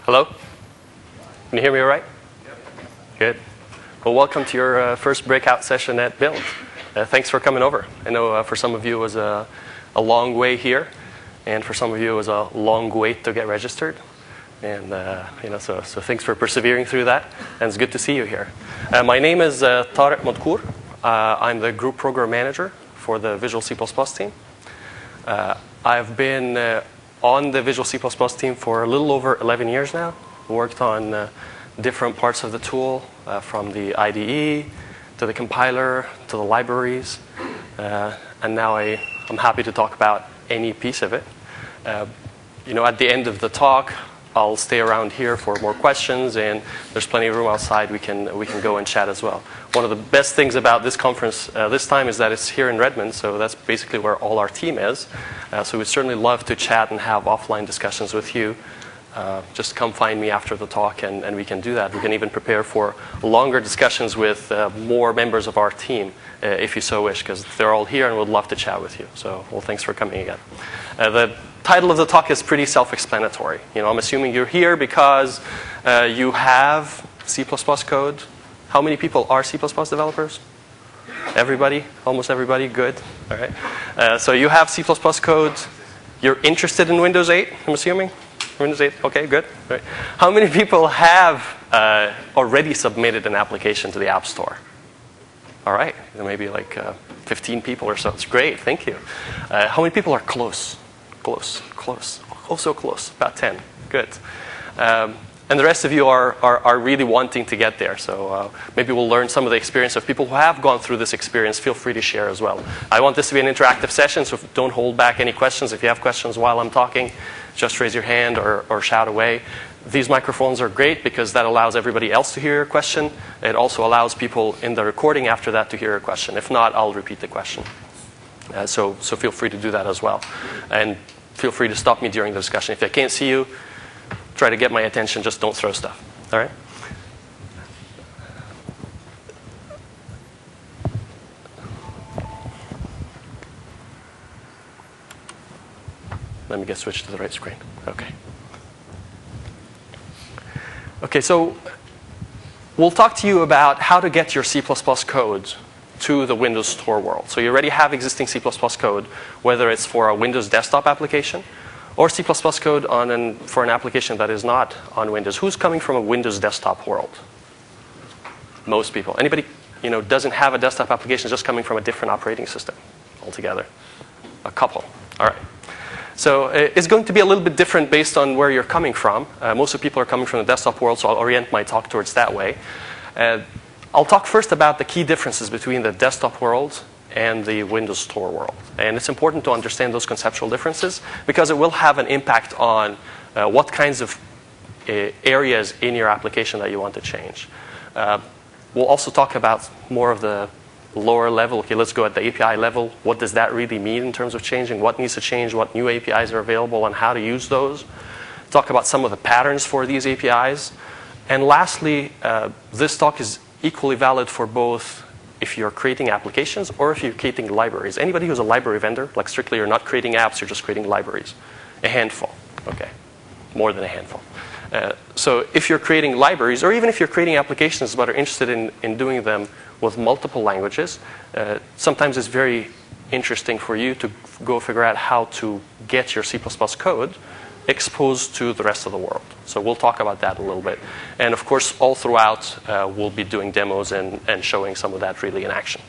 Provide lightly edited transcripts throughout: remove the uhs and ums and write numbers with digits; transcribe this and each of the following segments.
Hello? Can you hear me all right? Yep. Good. Well, welcome to your first breakout session at Build. Thanks for coming over. I know for some of you it was a long way here, and for some of you it was a long wait to get registered. And so thanks for persevering through that, and it's good to see you here. My name is Tarek Modkour. I'm the Group Program Manager for the Visual C++ team. I've been on the Visual C++ team for a little over 11 years now. Worked on different parts of the tool, from the IDE to the compiler to the libraries, and now I'm happy to talk about any piece of it. At the end of the talk, I'll stay around here for more questions, and there's plenty of room outside. We can go and chat as well. One of the best things about this conference this time is that it's here in Redmond, so that's basically where all our team is. So we'd certainly love to chat and have offline discussions with you. Just come find me after the talk, and we can do that. We can even prepare for longer discussions with more members of our team, if you so wish, because they're all here and would love to chat with you. So, well, thanks for coming again. The title of the talk is pretty self-explanatory. I'm assuming you're here because you have C++ code. How many people are C++ developers? Everybody? Almost everybody? Good. All right. So you have C++ code. You're interested in Windows 8, I'm assuming? Windows 8? Okay, good. Right. How many people have already submitted an application to the App Store? All right. Maybe like 15 people or so. It's great. Thank you. How many people are close? Close. Oh, so close. About 10. Good. And the rest of you are really wanting to get there. So maybe we'll learn some of the experience of people who have gone through this experience. Feel free to share as well. I want this to be an interactive session, so don't hold back any questions. If you have questions while I'm talking, just raise your hand or shout away. These microphones are great because that allows everybody else to hear your question. It also allows people in the recording after that to hear your question. If not, I'll repeat the question. So feel free to do that as well. And feel free to stop me during the discussion. If I can't see you, try to get my attention. Just don't throw stuff. All right? Let me get switched to the right screen. Okay, so we'll talk to you about how to get your C++ code to the Windows Store world. So you already have existing C++ code, whether it's for a Windows desktop application or C++ code for an application that is not on Windows. Who's coming from a Windows desktop world? Most people. Anybody doesn't have a desktop application, just coming from a different operating system altogether? A couple. All right. So it's going to be a little bit different based on where you're coming from. Most of the people are coming from the desktop world, so I'll orient my talk towards that way. I'll talk first about the key differences between the desktop world and the Windows Store world. And it's important to understand those conceptual differences because it will have an impact on what kinds of areas in your application that you want to change. We'll also talk about more of the lower level. Okay, let's go at the API level. What does that really mean in terms of changing? What needs to change? What new APIs are available and how to use those? Talk about some of the patterns for these APIs. And lastly, this talk is equally valid for both if you're creating applications or if you're creating libraries. Anybody who's a library vendor, like strictly you're not creating apps, you're just creating libraries. A handful. Okay, more than a handful. So if you're creating libraries, or even if you're creating applications but are interested in doing them with multiple languages, sometimes it's very interesting for you to go figure out how to get your C++ code exposed to the rest of the world. So we'll talk about that a little bit. And of course, all throughout, we'll be doing demos and showing some of that really in action.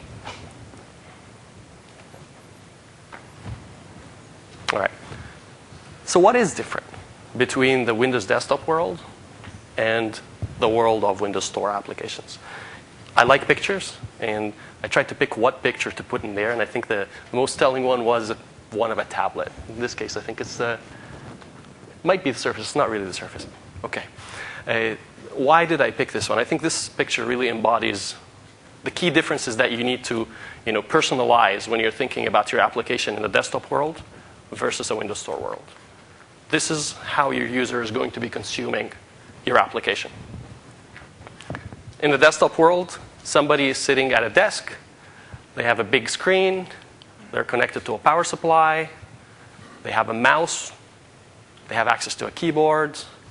All right. So what is different between the Windows desktop world and the world of Windows Store applications? I like pictures, and I tried to pick what picture to put in there, and I think the most telling one was one of a tablet. In this case, I think it might be the Surface. It's not really the Surface. Okay. Why did I pick this one? I think this picture really embodies the key differences that you need to personalize when you're thinking about your application in the desktop world versus a Windows Store world. This is how your user is going to be consuming your application. In the desktop world, somebody is sitting at a desk. They have a big screen. They're connected to a power supply. They have a mouse. They have access to a keyboard.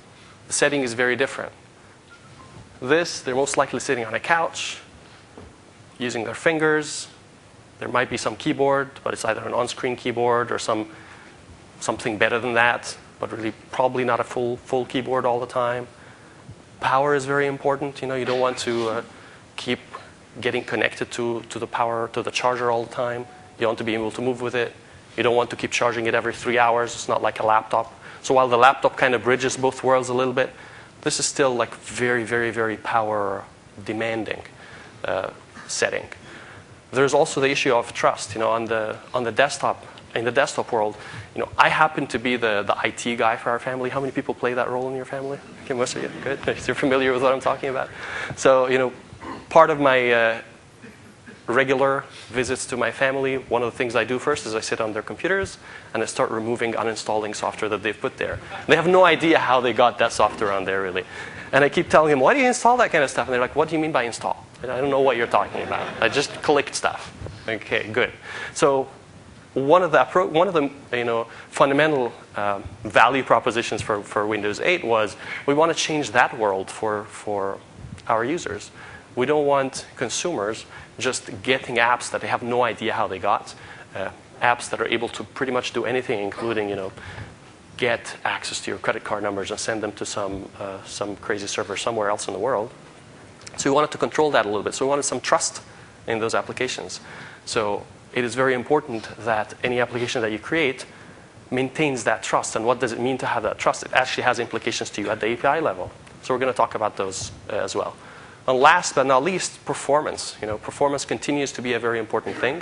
the setting is very different. This, they're most likely sitting on a couch, using their fingers. There might be some keyboard, but it's either an on-screen keyboard or something better than that, but really probably not a full keyboard all the time. Power is very important. You don't want to keep getting connected to the power, to the charger all the time. You want to be able to move with it. You don't want to keep charging it every 3 hours. It's not like a laptop. So while the laptop kind of bridges both worlds a little bit, this is still like very, very, very power demanding setting. There's also the issue of trust. On the desktop, in the desktop world, I happen to be the IT guy for our family. How many people play that role in your family? Okay, most of you. Good. You're familiar with what I'm talking about. So, part of my regular visits to my family, one of the things I do first is I sit on their computers and I start removing, uninstalling software that they've put there. They have no idea how they got that software on there, really. And I keep telling them, why do you install that kind of stuff? And they're like, what do you mean by install? And I don't know what you're talking about. I just collect stuff. Okay, good. So one of the fundamental value propositions for Windows 8 was we want to change that world for our users. We don't want consumers just getting apps that they have no idea how they got, apps that are able to pretty much do anything, including get access to your credit card numbers and send them to some crazy server somewhere else in the world. So we wanted to control that a little bit. So we wanted some trust in those applications. So it is very important that any application that you create maintains that trust. And what does it mean to have that trust? It actually has implications to you at the API level. So we're going to talk about those as well. And last but not least, performance. Performance continues to be a very important thing.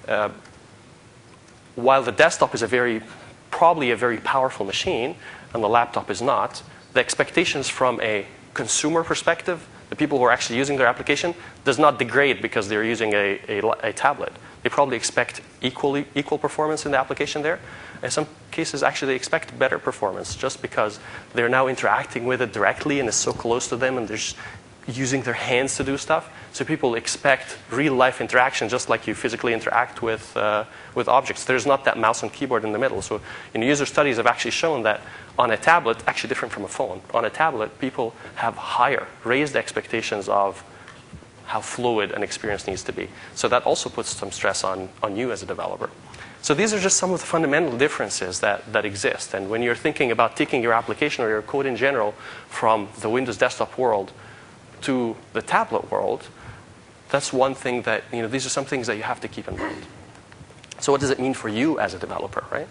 While the desktop is probably a very powerful machine, and the laptop is not, the expectations from a consumer perspective, the people who are actually using their application, does not degrade because they're using a tablet. They probably expect equal performance in the application there. In some cases, actually, they expect better performance just because they're now interacting with it directly and it's so close to them and they're just using their hands to do stuff. So people expect real-life interaction just like you physically interact with objects. There's not that mouse and keyboard in the middle. So user studies have actually shown that on a tablet, actually different from a phone, on a tablet, people have raised expectations of how fluid an experience needs to be. So that also puts some stress on you as a developer. So these are just some of the fundamental differences that exist. And when you're thinking about taking your application or your code in general from the Windows desktop world to the tablet world, that's one thing that, these are some things that you have to keep in mind. So what does it mean for you as a developer, right?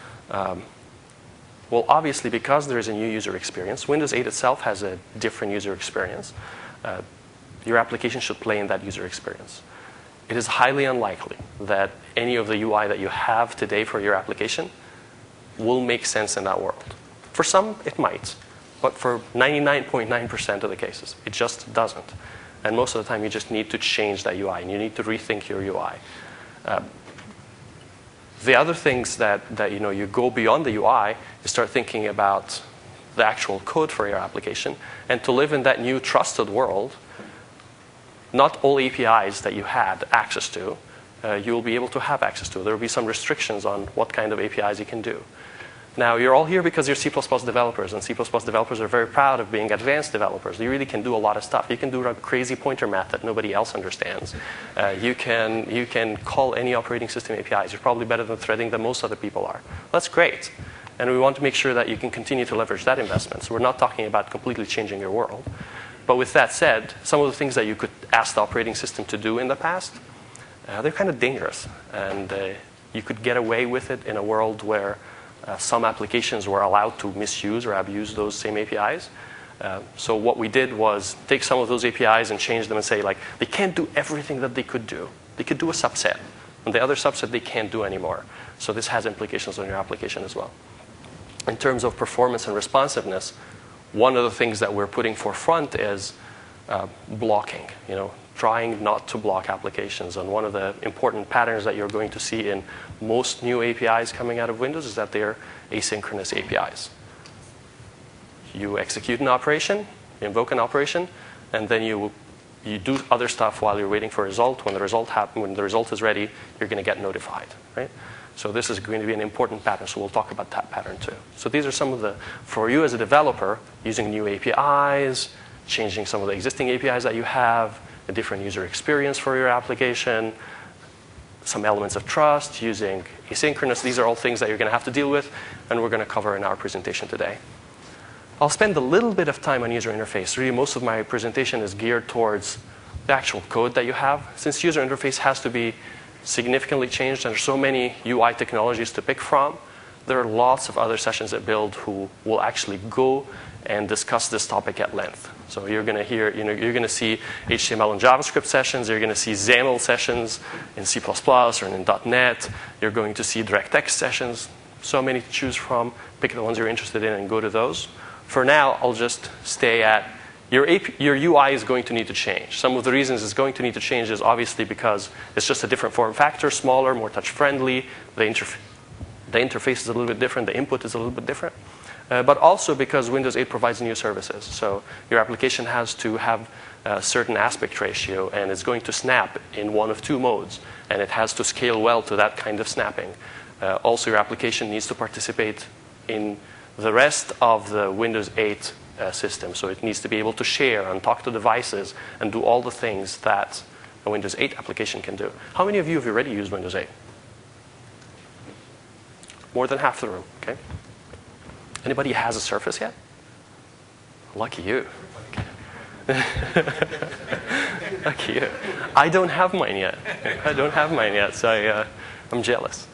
Well, obviously, because there is a new user experience, Windows 8 itself has a different user experience. Your application should play in that user experience. It is highly unlikely that any of the UI that you have today for your application will make sense in that world. For some, it might. But for 99.9% of the cases, it just doesn't. And most of the time, you just need to change that UI, and you need to rethink your UI. The other things that you go beyond the UI, you start thinking about the actual code for your application. And to live in that new trusted world, not all APIs that you had access to, you'll be able to have access to. There will be some restrictions on what kind of APIs you can do. Now, you're all here because you're C++ developers, and C++ developers are very proud of being advanced developers. You really can do a lot of stuff. You can do a crazy pointer math that nobody else understands. You can call any operating system APIs. You're probably better than threading than most other people are. That's great. And we want to make sure that you can continue to leverage that investment. So we're not talking about completely changing your world. But with that said, some of the things that you could ask the operating system to do in the past, they're kind of dangerous. And you could get away with it in a world where some applications were allowed to misuse or abuse those same APIs. So what we did was take some of those APIs and change them and say, like, they can't do everything that they could do. They could do a subset. And the other subset they can't do anymore. So this has implications on your application as well. In terms of performance and responsiveness, one of the things that we're putting forefront is blocking, trying not to block applications. And one of the important patterns that you're going to see in most new APIs coming out of Windows is that they're asynchronous APIs. You execute an operation, you invoke an operation, and then you do other stuff while you're waiting for a result. When the result is ready, you're going to get notified, right? So this is going to be an important pattern, so we'll talk about that pattern too. So these are some of the, for you as a developer, using new APIs, changing some of the existing APIs that you have, a different user experience for your application, some elements of trust, using asynchronous. These are all things that you're going to have to deal with, and we're going to cover in our presentation today. I'll spend a little bit of time on user interface. Really, most of my presentation is geared towards the actual code that you have. Since user interface has to be significantly changed, and there's so many UI technologies to pick from, there are lots of other sessions at Build who will actually go and discuss this topic at length. So you're going to hear, you're going to see HTML and JavaScript sessions. You're going to see XAML sessions in C++ or in .NET. You're going to see DirectX sessions. So many to choose from. Pick the ones you're interested in and go to those. For now, I'll just stay at your UI is going to need to change. Some of the reasons it's going to need to change is obviously because it's just a different form factor, smaller, more touch-friendly. The interface is a little bit different. The input is a little bit different. But also because Windows 8 provides new services. So your application has to have a certain aspect ratio, and it's going to snap in one of two modes. And it has to scale well to that kind of snapping. Also, your application needs to participate in the rest of the Windows 8 system. So it needs to be able to share and talk to devices and do all the things that a Windows 8 application can do. How many of you have already used Windows 8? More than half the room, okay? Anybody has a Surface yet? Lucky you. Okay. Lucky you. I don't have mine yet. I don't have mine yet, so I'm jealous.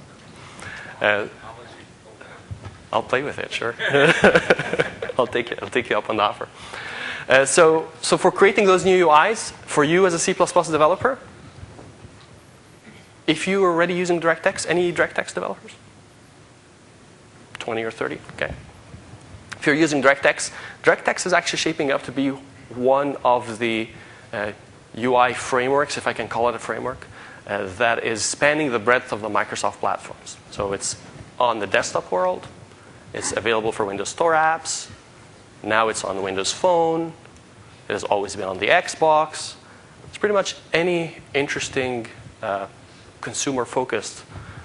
I'll play with it, sure. I'll take you up on the offer. So for creating those new UIs, for you as a C++ developer, if you are already using DirectX, any DirectX developers? 20 or 30? Okay. If you're using DirectX, DirectX is actually shaping up to be one of the UI frameworks, if I can call it a framework, that is spanning the breadth of the Microsoft platforms. So it's on the desktop world. It's available for Windows Store apps. Now it's on Windows Phone. It has always been on the Xbox. It's pretty much any interesting consumer-focused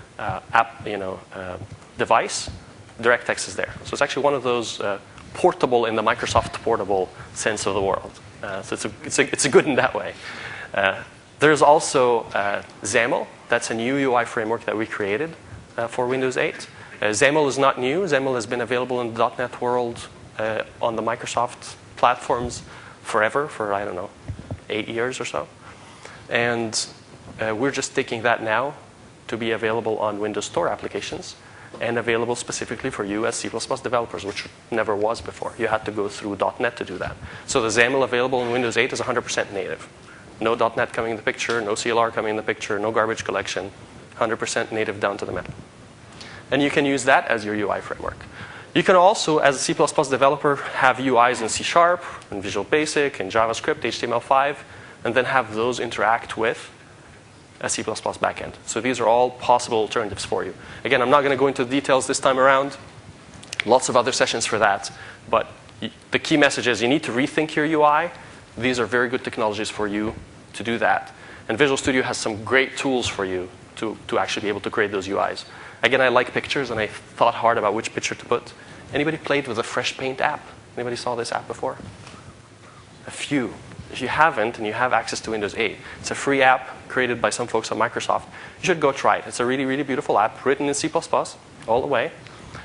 device. DirectX is there. So it's actually one of those portable in the Microsoft portable sense of the world. So it's a good in that way. There's also XAML. That's a new UI framework that we created for Windows 8. XAML is not new. XAML has been available in the .NET world on the Microsoft platforms forever, for, I don't know, 8 years or so. And we're just taking that now to be available on Windows Store applications and available specifically for you as C++ developers, which never was before. You had to go through .NET to do that. So the XAML available in Windows 8 is 100% native. No .NET coming in the picture, no CLR coming in the picture, no garbage collection, 100% native down to the minute. And you can use that as your UI framework. You can also, as a C++ developer, have UIs in C#, in Visual Basic, in JavaScript, HTML5, and then have those interact with a C++ backend. So these are all possible alternatives for you. Again, I'm not going to go into the details this time around. Lots of other sessions for that. But the key message is you need to rethink your UI. These are very good technologies for you to do that. And Visual Studio has some great tools for you to actually be able to create those UIs. Again, I like pictures, and I thought hard about which picture to put. Anybody played with the Fresh Paint app? Anybody saw this app before? A few. If you haven't, and you have access to Windows 8, it's a free app created by some folks at Microsoft. You should go try it. It's a really, really beautiful app, written in C++ all the way.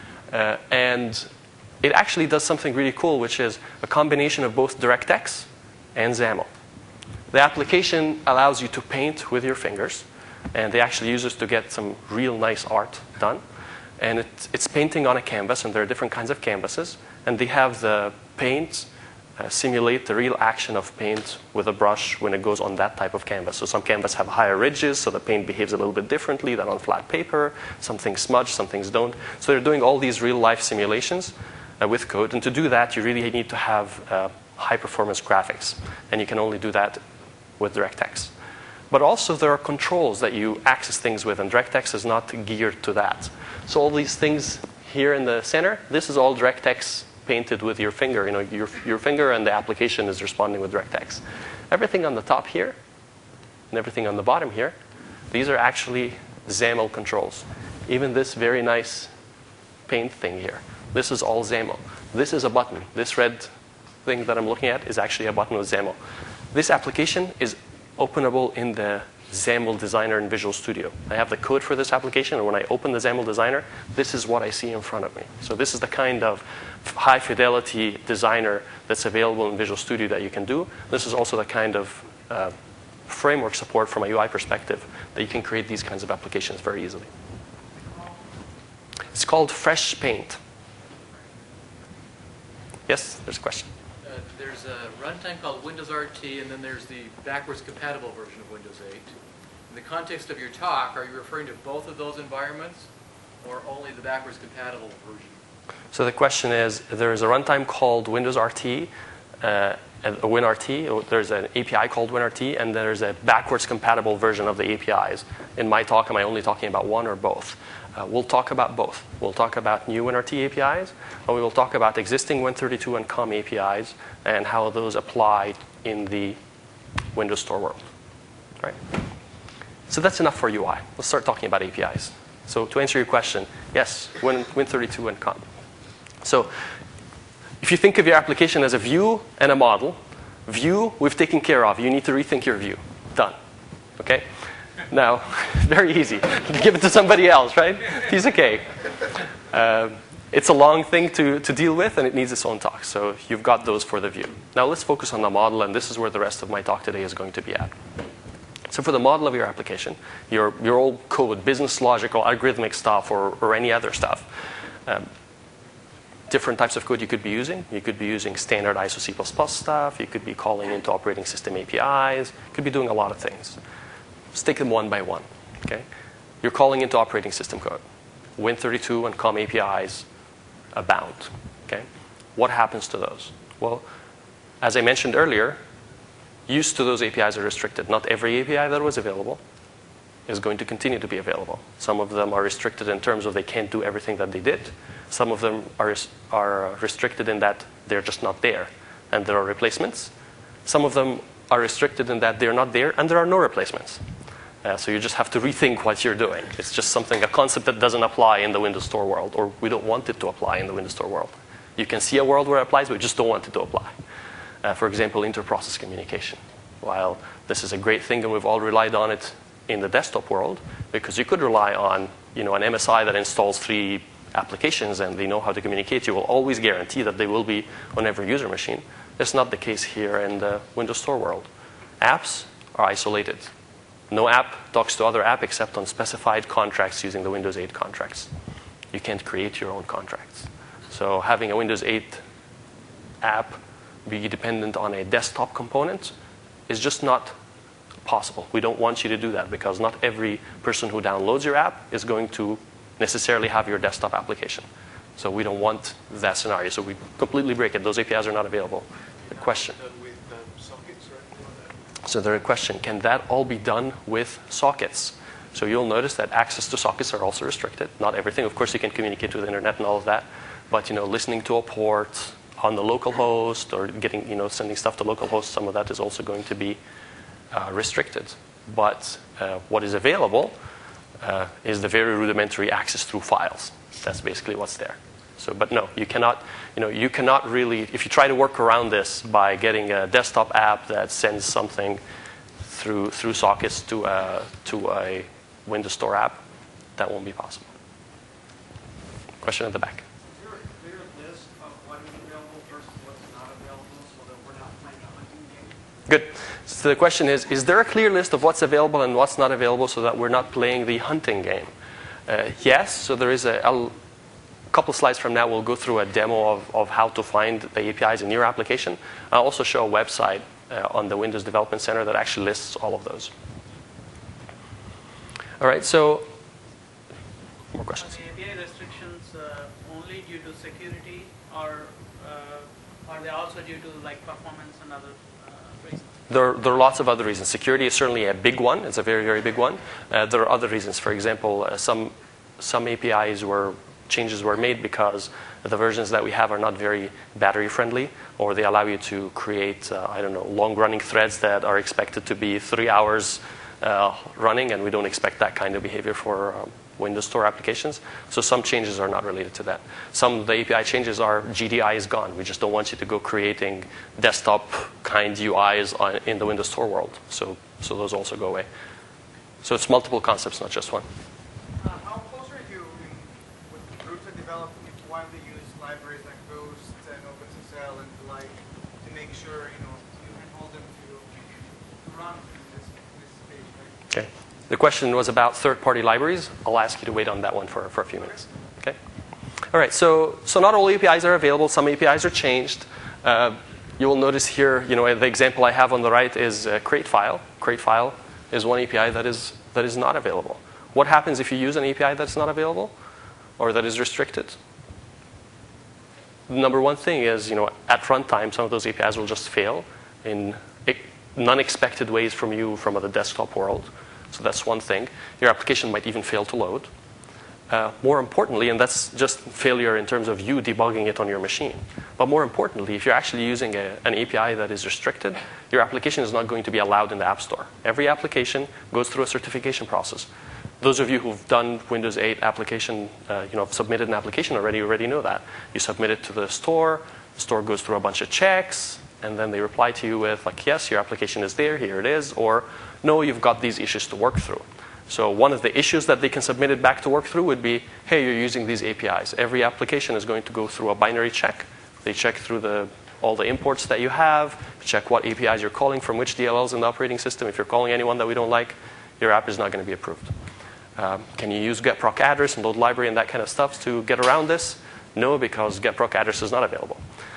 And it actually does something really cool, which is a combination of both DirectX and XAML. The application allows you to paint with your fingers, and they actually use this to get some real nice art done. And it's painting on a canvas, and there are different kinds of canvases. And they have the paint simulate the real action of paint with a brush when it goes on that type of canvas. So some canvases have higher ridges, so the paint behaves a little bit differently than on flat paper. Some things smudge, some things don't. So they're doing all these real-life simulations with code. And to do that, you really need to have high-performance graphics. And you can only do that with DirectX. But also, there are controls that you access things with, and DirectX is not geared to that. So all these things here in the center, this is all DirectX painted with your finger. You know, your finger and the application is responding with DirectX. Everything on the top here and everything on the bottom here, these are actually XAML controls. even this very nice paint thing here. This is all XAML. This is a button. This red thing that I'm looking at is actually a button with XAML. This application is openable in the XAML Designer in Visual Studio. I have the code for this application, and when I open the XAML Designer, this is what I see in front of me. So this is the kind of high-fidelity designer that's available in Visual Studio that you can do. This is also the kind of framework support from a UI perspective that you can create these kinds of applications very easily. It's called Fresh Paint. Yes, there's a question. There's a runtime called Windows RT, and then there's the backwards compatible version of Windows 8. In the context of your talk, are you referring to both of those environments, or only the backwards compatible version? So the question is, there is a runtime called Windows RT, WinRT. There's an API called WinRT, and there's a backwards compatible version of the APIs. In my talk, am I only talking about one or both? We'll talk about both. We'll talk about new WinRT APIs, and we will talk about existing Win32 and COM APIs and how those apply in the Windows Store world. Right? So that's enough for UI. Let's start talking about APIs. So to answer your question, yes, Win32 and COM. So if you think of your application as a view and a model, view we've taken care of. You need to rethink your view. Done. Okay? Now, very easy. Give it to somebody else, right? Piece of cake. It's a long thing to deal with, and it needs its own talk. So you've got those for the view. Now let's focus on the model, and this is where the rest of my talk today is going to be at. So for the model of your application, your old code, business logic or algorithmic stuff or any other stuff, different types of code you could be using. You could be using standard ISO C++ stuff. You could be calling into operating system APIs. You could be doing a lot of things. Let's take them one by one. Okay? You're calling into operating system code. Win32 and COM APIs abound. Okay? What happens to those? Well, as I mentioned earlier, use to those APIs are restricted. Not every API that was available is going to continue to be available. Some of them are restricted in terms of they can't do everything that they did. Some of them are restricted in that they're just not there, and there are replacements. Some of them are restricted in that they're not there, and there are no replacements. So you just have to rethink what you're doing. It's just a concept that doesn't apply in the Windows Store world, or we don't want it to apply in the Windows Store world. You can see a world where it applies, but we just don't want it to apply. For example, inter-process communication. While this is a great thing, and we've all relied on it in the desktop world, because you could rely on an MSI that installs 3 applications and they know how to communicate. You will always guarantee that they will be on every user machine. That's not the case here in the Windows Store world. Apps are isolated. No app talks to other app except on specified contracts using the Windows 8 contracts. You can't create your own contracts. So having a Windows 8 app be dependent on a desktop component is just not possible. We don't want you to do that because not every person who downloads your app is going to necessarily have your desktop application. So we don't want that scenario. So we completely break it. Those APIs are not available. The question. So the question, can that all be done with sockets? So you'll notice that access to sockets are also restricted. Not everything. Of course, you can communicate with the internet and all of that. But listening to a port on the local host or getting, sending stuff to local hosts, some of that is also going to be restricted. But what is available is the very rudimentary access through files. That's basically what's there. So, but no, you cannot really, if you try to work around this by getting a desktop app that sends something through sockets to a Windows Store app, that won't be possible. Question at the back. Is there a clear list of what is available versus what's not available so that we're not playing a hunting game? Good. So the question is there a clear list of what's available and what's not available so that we're not playing the hunting game? Yes. So there is a couple slides from now, we'll go through a demo of how to find the APIs in your application. I'll also show a website on the Windows Development Center that actually lists all of those. All right, so more questions? Are the API restrictions only due to security, or are they also due to performance and other reasons? There are lots of other reasons. Security is certainly a big one. It's a very, very big one. There are other reasons. For example, some APIs changes were made because the versions that we have are not very battery friendly, or they allow you to create, long-running threads that are expected to be 3 hours running, and we don't expect that kind of behavior for Windows Store applications. So some changes are not related to that. Some of the API changes are GDI is gone. We just don't want you to go creating desktop kind UIs in the Windows Store world. So those also go away. So it's multiple concepts, not just one. How close are you with groups that develop widely used libraries like Ghost and OpenSSL and the like to make sure you can hold them to run in this stage, right? Okay. The question was about third-party libraries. I'll ask you to wait on that one for a few minutes. Okay. All right. So not all APIs are available. Some APIs are changed. You will notice here, the example I have on the right is CreateFile. CreateFile is one API that is not available. What happens if you use an API that's not available or that is restricted? The number one thing is, at runtime, some of those APIs will just fail in unexpected ways from the desktop world. So that's one thing. Your application might even fail to load. More importantly, and that's just failure in terms of you debugging it on your machine. But more importantly, if you're actually using an API that is restricted, your application is not going to be allowed in the App Store. Every application goes through a certification process. Those of you who've done Windows 8 application, submitted an application already know that. You submit it to the store goes through a bunch of checks, and then they reply to you with, yes, your application is there, here it is, or no, you've got these issues to work through. So one of the issues that they can submit it back to work through would be, hey, you're using these APIs. Every application is going to go through a binary check. They check through all the imports that you have, check what APIs you're calling from which DLLs in the operating system. If you're calling anyone that we don't like, your app is not going to be approved. Can you use getproc address and load library and that kind of stuff to get around this? No, because getproc address is not available.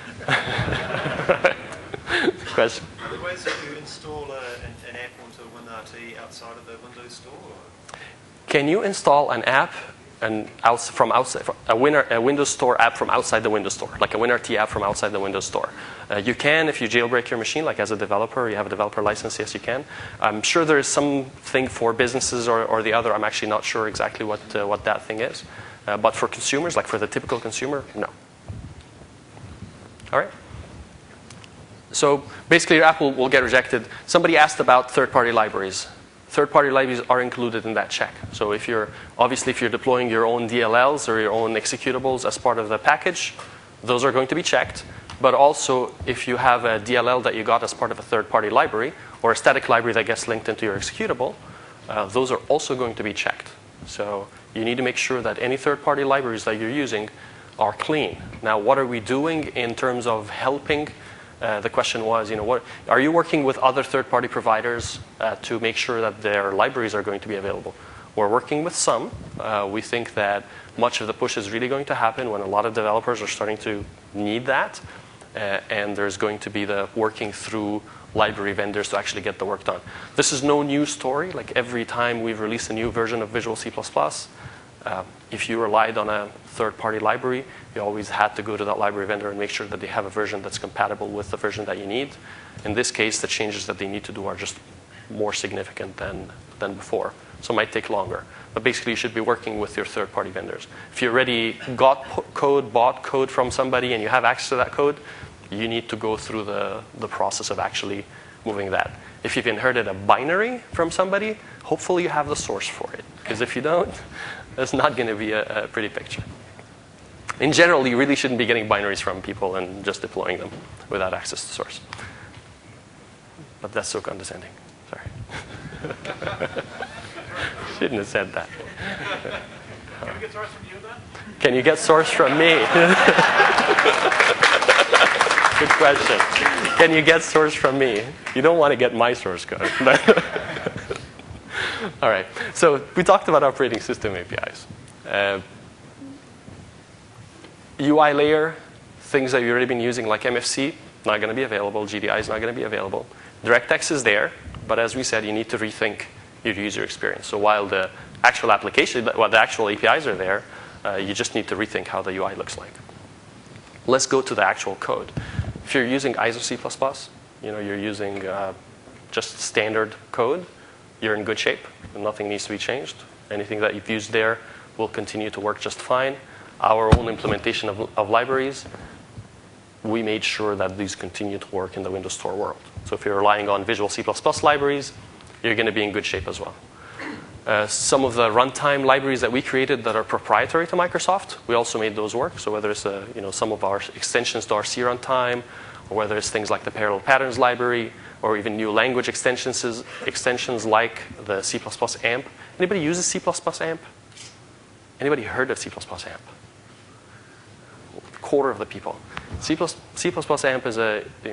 Question? Are there ways to install an app onto a WinRT outside of the Windows Store? Can you install an app from outside, a Windows Store app from outside the Windows Store, like a WinRT app from outside the Windows Store? You can if you jailbreak your machine, like as a developer, you have a developer license, yes, you can. I'm sure there is something for businesses or the other. I'm actually not sure exactly what that thing is. But for consumers, like for the typical consumer, no. All right. So basically, your app will get rejected. Somebody asked about third-party libraries. Third-party libraries are included in that check. So if you're deploying your own DLLs or your own executables as part of the package, those are going to be checked. But also, if you have a DLL that you got as part of a third-party library or a static library that gets linked into your executable, those are also going to be checked. So you need to make sure that any third-party libraries that you're using are clean. Now, what are we doing in terms of helping? The question was, what are you working with other third-party providers to make sure that their libraries are going to be available? We're working with some. We think that much of the push is really going to happen when a lot of developers are starting to need that, and there's going to be the working through library vendors to actually get the work done. This is no new story. Like every time we've released a new version of Visual C++, if you relied on a third-party library, you always had to go to that library vendor and make sure that they have a version that's compatible with the version that you need. In this case, the changes that they need to do are just more significant than before. So it might take longer. But basically, you should be working with your third-party vendors. If you already bought code from somebody, and you have access to that code, you need to go through the process of actually moving that. If you've inherited a binary from somebody, hopefully you have the source for it. Because if you don't, it's not going to be a pretty picture. In general, you really shouldn't be getting binaries from people and just deploying them without access to source. But that's so condescending. Sorry. Shouldn't have said that. Can we get source from you then? Can you get source from me? Good question. Can you get source from me? You don't want to get my source code. All right. So we talked about operating system APIs. UI layer, things that you've already been using like MFC, not going to be available. GDI is not going to be available. DirectX is there, but as we said, you need to rethink your user experience. So while the actual application, while the actual APIs are there, you just need to rethink how the UI looks like. Let's go to the actual code. If you're using ISO C++, you're using just standard code, you're in good shape. Nothing needs to be changed. Anything that you've used there will continue to work just fine. Our own implementation of libraries, we made sure that these continue to work in the Windows Store world. So if you're relying on Visual C++ libraries, you're going to be in good shape as well. Some of the runtime libraries that we created that are proprietary to Microsoft, we also made those work. So whether it's some of our extensions to our C runtime, or whether it's things like the parallel patterns library, or even new language extensions like the C++ AMP. Anybody uses C++ AMP? Anybody heard of C++ AMP? A quarter of the people. C++ AMP is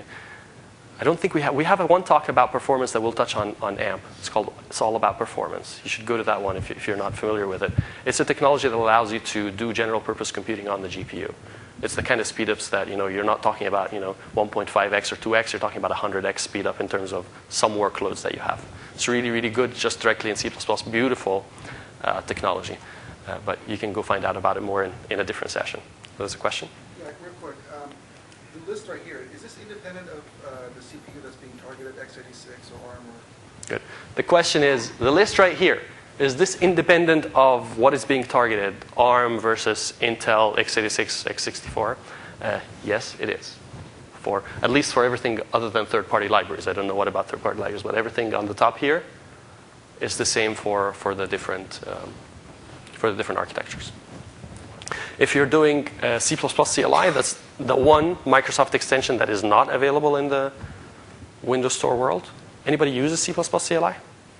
I don't think we have one talk about performance that we'll touch on AMP. It's all about performance. You should go to that one if you're not familiar with it. It's a technology that allows you to do general purpose computing on the GPU. It's the kind of speedups that you're not talking about 1.5x or 2x. You're talking about 100x speedup in terms of some workloads that you have. It's really, really good just directly in C++. Beautiful technology. But you can go find out about it more in a different session. There's a question? Yeah, real quick. The list right here, is this independent of the CPU that's being targeted, x86 or ARM? Good. The question is, the list right here, is this independent of what is being targeted, ARM versus Intel, x86, x64? Yes, it is. At least for everything other than third-party libraries. I don't know what about third-party libraries, but everything on the top here is the same for the different architectures. If you're doing C++ CLI, that's the one Microsoft extension that is not available in the Windows Store world. Anybody uses C++ CLI?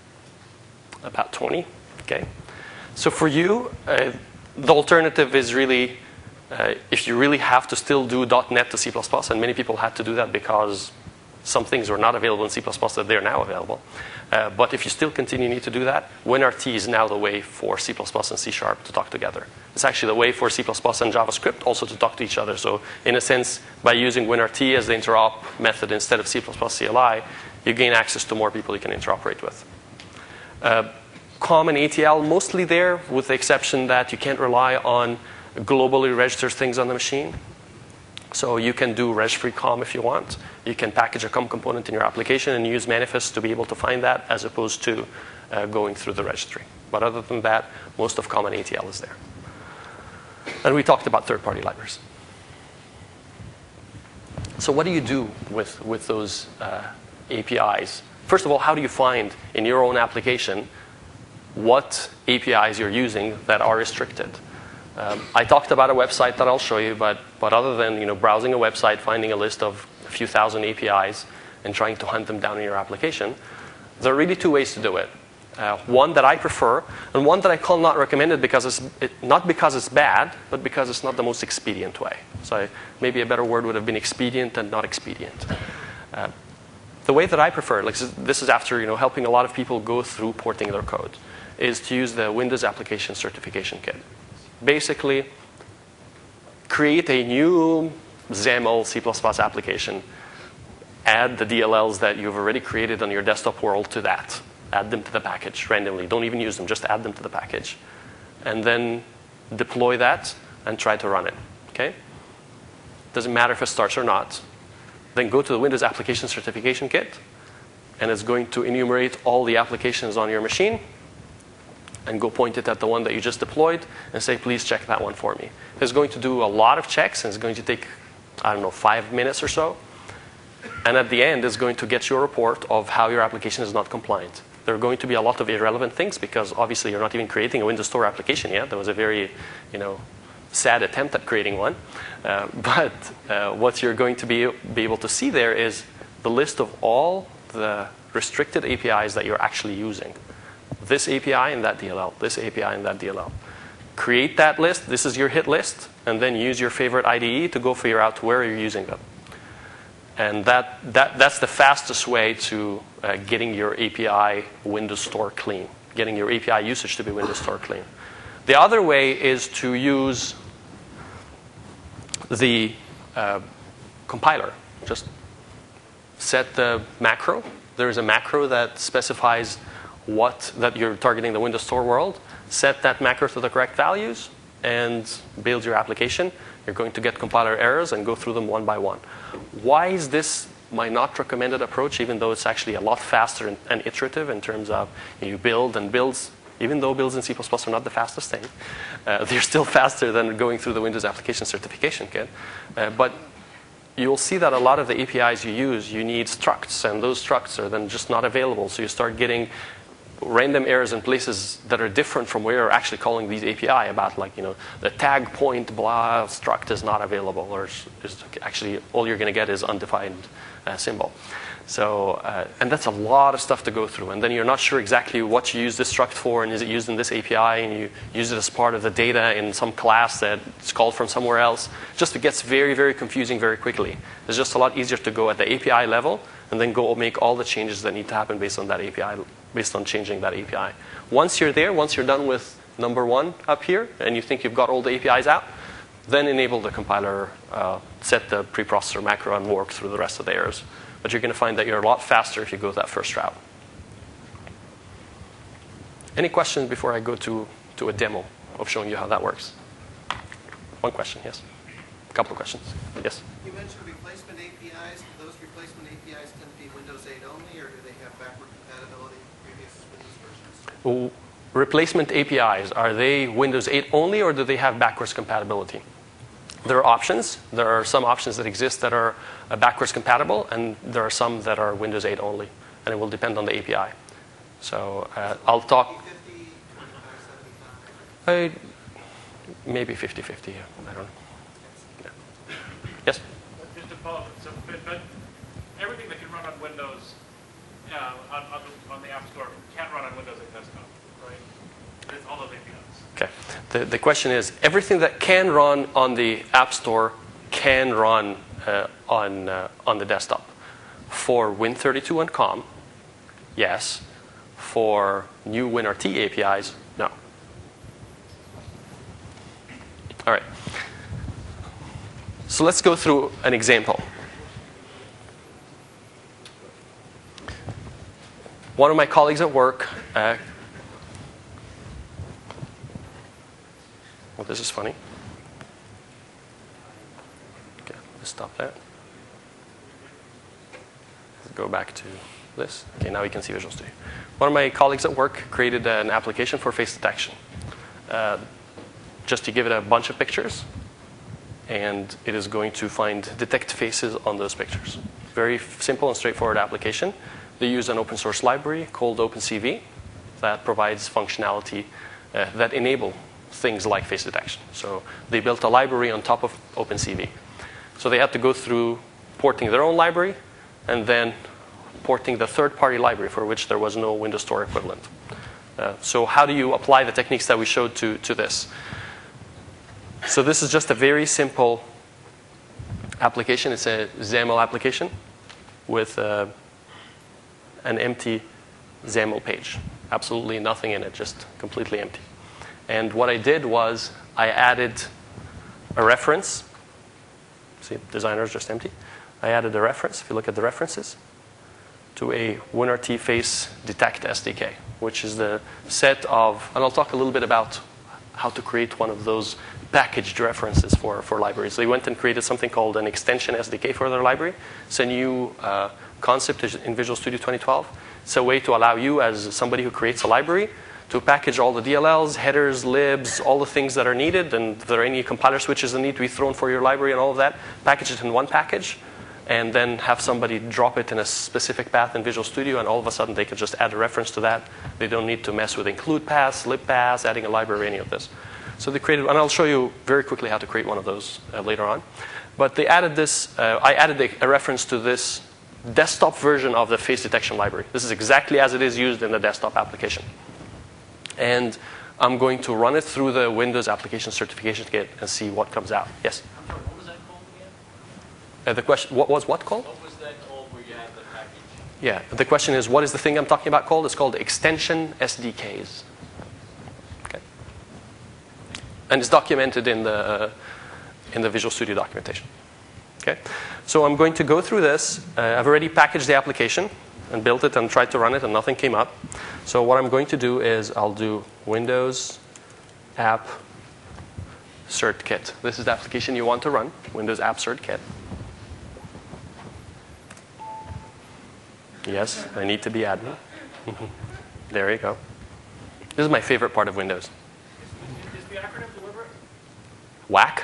About 20. Okay. So for you, the alternative is really, if you really have to still do .NET to C++, and many people had to do that because some things were not available in C++ that they're now available. But if you still need to do that, WinRT is now the way for C++ and C# to talk together. It's actually the way for C++ and JavaScript also to talk to each other. So in a sense, by using WinRT as the interop method instead of C++ CLI, you gain access to more people you can interoperate with. Common ATL, mostly there, with the exception that you can't rely on globally registered things on the machine. So you can do res-free COM if you want. You can package a COM component in your application and use manifest to be able to find that, as opposed to going through the registry. But other than that, most of common ATL is there. And we talked about third-party libraries. So what do you do with those APIs? First of all, how do you find in your own application what APIs you're using that are restricted? I talked about a website that I'll show you, but other than browsing a website, finding a list of a few thousand APIs, and trying to hunt them down in your application, there are really two ways to do it. One that I prefer, and one that I call not recommended not because it's bad, but because it's not the most expedient way. So maybe a better word would have been expedient and not expedient. The way that I prefer, this is after helping a lot of people go through porting their code, is to use the Windows Application Certification Kit. Basically, create a new XAML C++ application, add the DLLs that you've already created on your desktop world to that. Add them to the package randomly. Don't even use them, just add them to the package. And then deploy that and try to run it. Okay? Doesn't matter if it starts or not. Then go to the Windows Application Certification Kit, and it's going to enumerate all the applications on your machine, and go point it at the one that you just deployed and say, please check that one for me. It's going to do a lot of checks, and it's going to take, 5 minutes or so. And at the end, it's going to get you a report of how your application is not compliant. There are going to be a lot of irrelevant things because obviously you're not even creating a Windows Store application yet. There was a very, sad attempt at creating one. But what you're going to be able to see there is the list of all the restricted APIs that you're actually using. This API and that DLL, this API and that DLL. Create that list, this is your hit list, and then use your favorite IDE to go figure out where you're using them. And that's the fastest way to getting your API Windows Store clean, getting your API usage to be Windows Store clean. The other way is to use the compiler. Just set the macro. There is a macro that specifies that you're targeting the Windows Store world. Set that macro to the correct values and build your application. You're going to get compiler errors and go through them one by one. Why is this my not recommended approach, even though it's actually a lot faster and iterative in terms of you build and builds, even though builds in C++ are not the fastest thing, they're still faster than going through the Windows Application Certification Kit. But you'll see that a lot of the APIs you use, you need structs, and those structs are then just not available. So you start getting random errors in places that are different from where you're actually calling these API about, like, the tag point blah struct is not available, or is actually all you're going to get is undefined symbol. So, and that's a lot of stuff to go through. And then you're not sure exactly what you use this struct for, and is it used in this API, and you use it as part of the data in some class that's called from somewhere else. Just it gets very, very confusing very quickly. It's just a lot easier to go at the API level and then go make all the changes that need to happen based on that API, based on changing that API. Once you're there, once you're done with number 1 up here, and you think you've got all the APIs out, then enable the compiler, set the preprocessor macro, and work through the rest of the errors. But you're going to find that you're a lot faster if you go that first route. Any questions before I go to a demo of showing you how that works? One question, yes. A couple of questions, yes. You mentioned replacement APIs. Do those replacement APIs tend to be Windows 8 only, or do they have backward compatibility with previous Windows versions? Replacement APIs, are they Windows 8 only, or do they have backwards compatibility? There are options. There are some options that exist that are backwards compatible, and there are some that are Windows 8 only, and it will depend on the API. So I'll talk. 50, 25, 75? Maybe 50-50, I don't know. Yeah. Yes? Just to follow up, but everything that can run on Windows, on the App Store, can't run on Windows 8 desktop, right? It's all those APIs. Okay. The question is, everything that can run on the App Store can run on the desktop. For Win32 and COM, yes. For new WinRT APIs, no. All right. So let's go through an example. One of my colleagues at work. Well, this is funny. Okay, let's stop that. Let's go back to this. Okay, now we can see Visual Studio. One of my colleagues at work created an application for face detection. Just to give it a bunch of pictures, and it is going to detect faces on those pictures. Very simple and straightforward application. They use an open source library called OpenCV that provides functionality that enable things like face detection. So they built a library on top of OpenCV. So they had to go through porting their own library and then porting the third-party library for which there was no Windows Store equivalent. So how do you apply the techniques that we showed to this? So this is just a very simple application. It's a XAML application with an empty XAML page. Absolutely nothing in it, just completely empty. And what I did was I added a reference. See, designer is just empty. I added a reference, if you look at the references, to a WinRT face detect SDK, which is the set of, and I'll talk a little bit about how to create one of those packaged references for libraries. They went and created something called an extension SDK for their library. It's a new concept in Visual Studio 2012. It's a way to allow you, as somebody who creates a library, to package all the DLLs, headers, libs, all the things that are needed, and if there are any compiler switches that need to be thrown for your library and all of that, package it in one package, and then have somebody drop it in a specific path in Visual Studio, and all of a sudden they can just add a reference to that. They don't need to mess with include paths, lib paths, adding a library, any of this. So they created, and I'll show you very quickly how to create one of those later on. But they added this, I added a reference to this desktop version of the face detection library. This is exactly as it is used in the desktop application. And I'm going to run it through the Windows Application Certification Kit and see what comes out. Yes? I'm sorry, what was that called again? The question, what was what called? What was that called where you had the package? Yeah, the question is, what is the thing I'm talking about called? It's called extension SDKs. Okay. And it's documented in the Visual Studio documentation. Okay. So I'm going to go through this. I've already packaged the application and built it and tried to run it, and nothing came up. So what I'm going to do is I'll do Windows App Cert Kit. This is the application you want to run, Windows App Cert Kit. Yes, I need to be admin. There you go. This is my favorite part of Windows. Is the acronym deliberate? WAC?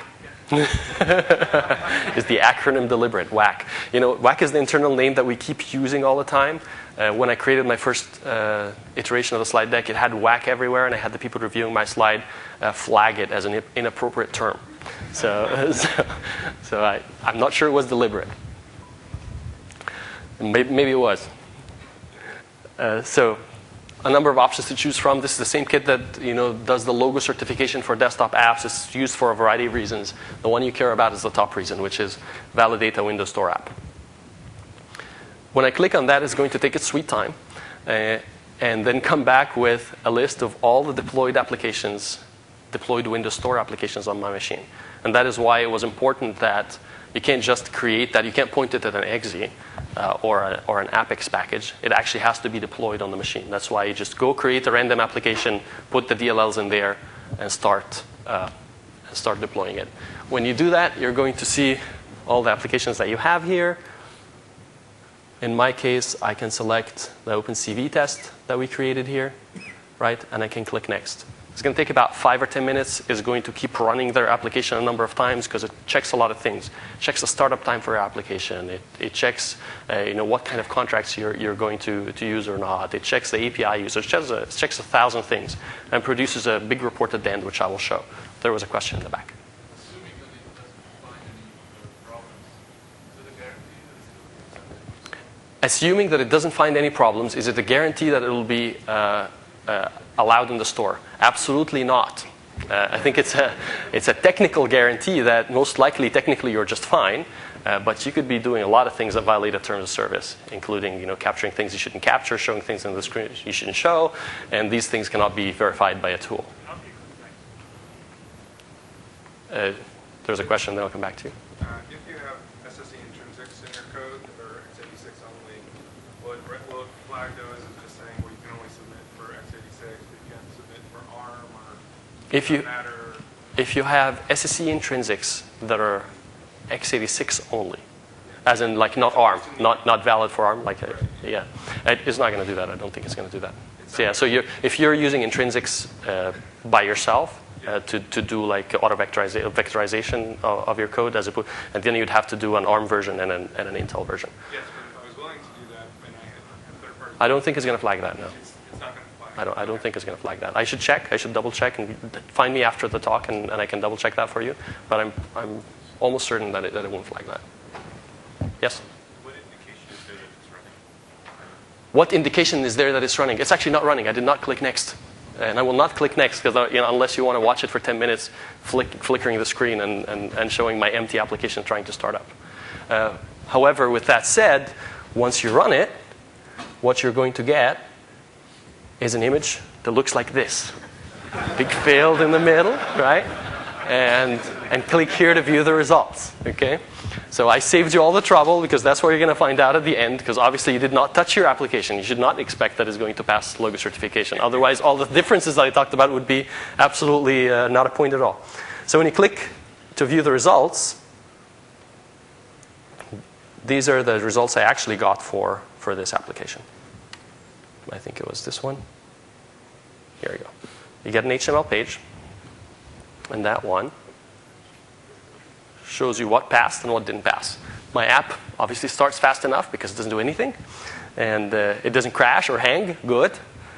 Is the acronym deliberate? WAC. You know, WAC is the internal name that we keep using all the time. When I created my first iteration of the slide deck, it had whack everywhere, and I had the people reviewing my slide flag it as an inappropriate term. So I'm not sure it was deliberate. Maybe it was. So a number of options to choose from. This is the same kit that does the logo certification for desktop apps. It's used for a variety of reasons. The one you care about is the top reason, which is validate a Windows Store app. When I click on that, it's going to take its sweet time and then come back with a list of all the deployed applications, deployed Windows Store applications on my machine. And that is why it was important that you can't just create that. You can't point it at an exe or an Apex package. It actually has to be deployed on the machine. That's why you just go create a random application, put the DLLs in there, and start deploying it. When you do that, you're going to see all the applications that you have here. In my case, I can select the OpenCV test that we created here, right? And I can click Next. It's going to take about 5 or 10 minutes. It's going to keep running their application a number of times because it checks a lot of things. It checks the startup time for your application. It checks what kind of contracts you're going to use or not. It checks the API usage. It checks 1,000 things and produces a big report at the end, which I will show. There was a question in the back. Assuming that it doesn't find any problems, is it a guarantee that it will be allowed in the store? Absolutely not. I think it's a technical guarantee that most likely, technically, you're just fine. But you could be doing a lot of things that violate the terms of service, including capturing things you shouldn't capture, showing things in the screen you shouldn't show, and these things cannot be verified by a tool. There's a question that I'll come back to. If you have SSE intrinsics in your code that are x86 only, what flag does is just saying, well, you can only submit for x86, but you can't submit for ARM or if you have SSE intrinsics that are x86 only, as in like not ARM, not valid for ARM, yeah, it's not going to do that. I don't think it's going to do that. So yeah, so if you're using intrinsics by yourself to do like auto vectorization of your code, and then you'd have to do an ARM version and an Intel version. Yes, but if I was willing to do that, and I had third party. I don't think it's going to flag that. No. It's not going to flag. I don't think it's going to flag that. I should check. I should double check and find me after the talk, and I can double check that for you. But I'm almost certain that it won't flag that. Yes? What indication is there that it's running? What indication is there that it's running? It's actually not running. I did not click Next. And I will not click Next because unless you want to watch it for 10 minutes, flickering the screen and showing my empty application trying to start up. However, with that said, once you run it, what you're going to get is an image that looks like this. Big failed in the middle, right? And click here to view the results, okay? So I saved you all the trouble because that's what you're going to find out at the end, because obviously you did not touch your application. You should not expect that it's going to pass logo certification. Otherwise, all the differences that I talked about would be absolutely not a point at all. So when you click to view the results, these are the results I actually got for this application. I think it was this one. Here we go. You get an HTML page, and that one shows you what passed and what didn't pass. My app obviously starts fast enough because it doesn't do anything, and it doesn't crash or hang. Good.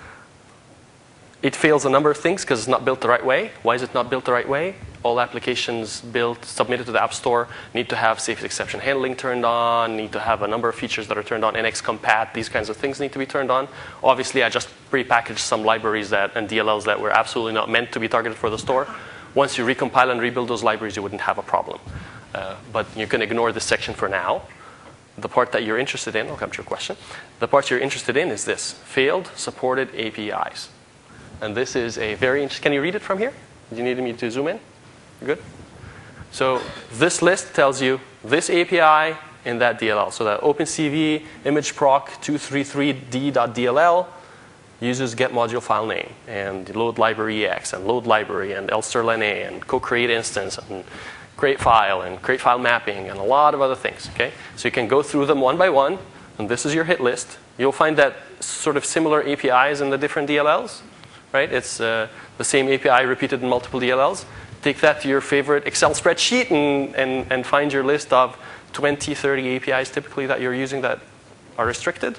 It fails a number of things because it's not built the right way. Why is it not built the right way? All applications submitted to the App Store need to have safe exception handling turned on, need to have a number of features that are turned on, NX-compat, these kinds of things need to be turned on. Obviously, I just prepackaged some libraries and DLLs that were absolutely not meant to be targeted for the store. Once you recompile and rebuild those libraries, you wouldn't have a problem. But you can ignore this section for now. The part that you're interested in, I'll come to your question. The part you're interested in is this, failed supported APIs. And this is a very interesting, can you read it from here? Do you need me to zoom in? You're good? So this list tells you this API in that DLL. So that OpenCV imageproc 233d.dll uses get module file name and load library EX and load library and elsterlen A and co-create instance and create file and create file mapping and a lot of other things. Okay? So you can go through them one by one, and this is your hit list. You'll find that sort of similar APIs in the different DLLs. Right? It's the same API repeated in multiple DLLs. Take that to your favorite Excel spreadsheet and find your list of 20, 30 APIs typically that you're using that are restricted.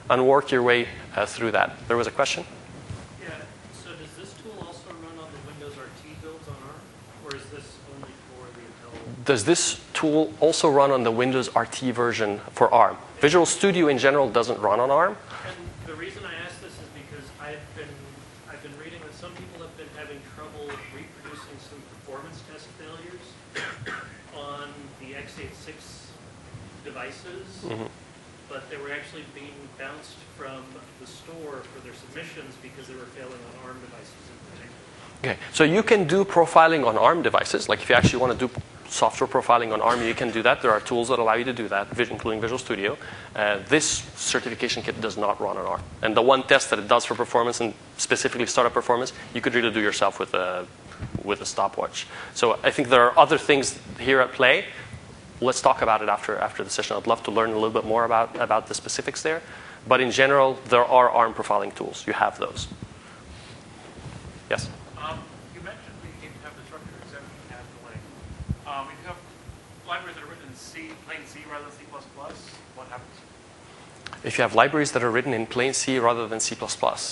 and work your way through that. There was a question? Yeah, so does this tool also run on the Windows RT builds on ARM? Or is this only for the Intel? Does this tool also run on the Windows RT version for ARM? Visual Studio in general doesn't run on ARM. And the reason I ask this is because I've been reading that some people have been having trouble reproducing some performance test failures on the x86 devices, but they were actually being bounced from the store for their submissions because they were failing on ARM devices in particular. Okay, so you can do profiling on ARM devices. Like if you actually want to do software profiling on ARM, you can do that. There are tools that allow you to do that, including Visual Studio. This certification kit does not run on ARM. And the one test that it does for performance, and specifically startup performance, you could really do yourself with a stopwatch. So I think there are other things here at play. Let's talk about it after the session. I'd love to learn a little bit more about the specifics there. But in general, there are ARM profiling tools. You have those. Yes? You mentioned that you have the structure exemption as the link. If you have libraries that are written in C, plain C rather than C++, what happens? If you have libraries that are written in plain C rather than C++.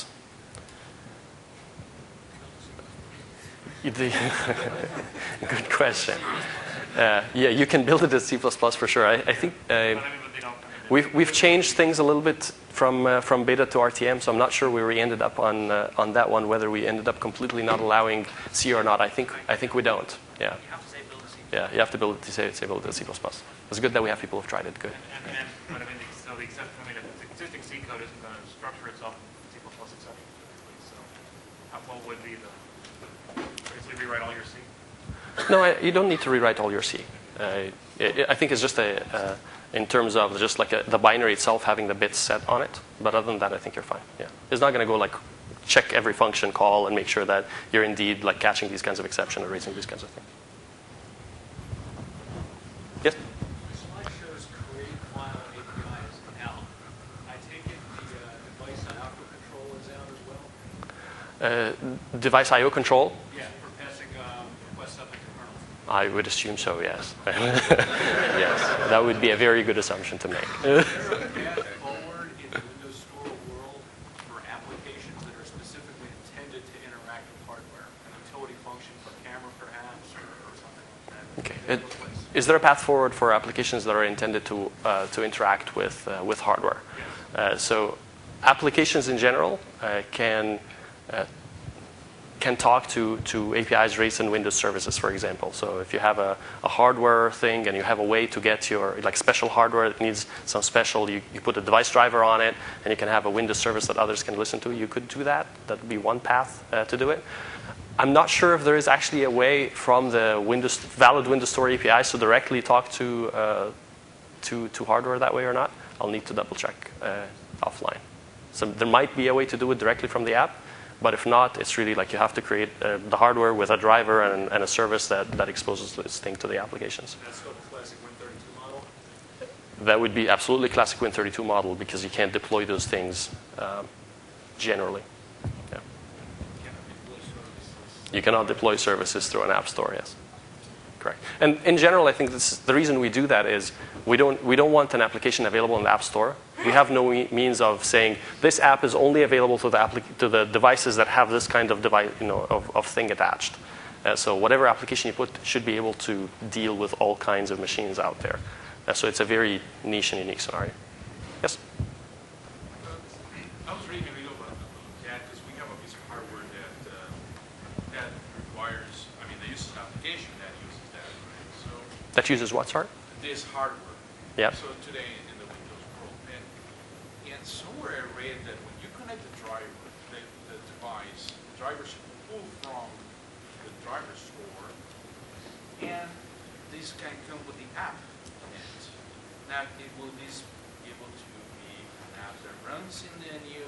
Good question. Yeah, you can build it as C++ for sure. I think we've changed things a little bit from beta to RTM, so I'm not sure where we ended up on that one. Whether we ended up completely not allowing C or not, I think we don't. Yeah. You have to say build a C++. Yeah, you have to build it to say build it as C++. It's good that we have people who've tried it. Good. But I mean, so the exception, the existing C code isn't going to structure itself in C++ exception. So what would be basically rewrite all your C? No, you don't need to rewrite all your C. I think it's just in terms of just like the binary itself having the bits set on it. But other than that, I think you're fine. Yeah, it's not going to go like check every function call and make sure that you're indeed like catching these kinds of exceptions or raising these kinds of things. Yes. Slide shows create file APIs out. I take it the device IO control is out as well. Device IO control. Yeah, for passing requests up into kernel. I would assume so, yes. Yes, that would be a very good assumption to make. Is there a path forward in the Windows Store world for applications that are specifically intended to interact with hardware? An utility function for camera, perhaps, or something like that? Okay. Is there a path forward for applications that are intended to interact with hardware? So applications in general can talk to APIs raised in Windows services, for example. So if you have a hardware thing and you have a way to get your like special hardware that needs some special, you put a device driver on it and you can have a Windows service that others can listen to, you could do that. That would be one path to do it. I'm not sure if there is actually a way from the valid Windows Store APIs to directly talk to hardware that way or not. I'll need to double check offline. So there might be a way to do it directly from the app. But if not, it's really like you have to create the hardware with a driver and a service that exposes this thing to the applications. That's called the classic Win32 model? That would be absolutely classic Win32 model because you can't deploy those things generally. Yeah. You cannot deploy services through an app store, yes. Correct. And in general, I think the reason we do that is we don't want an application available in the App Store. We have no means of saying this app is only available to the devices that have this kind of device, of thing attached. So whatever application you put should be able to deal with all kinds of machines out there. So it's a very niche and unique scenario. Yes. I was reading a video about that because we have a piece of hardware that requires. I mean, they use an application that uses that. Right? So that uses what, sorry? This hardware. Yeah. So today in the Windows world, and somewhere I read that when you connect the driver, the device, the driver should pull from the driver store, and this can come with the app in it. Now, will this be able to be an app that runs in the new,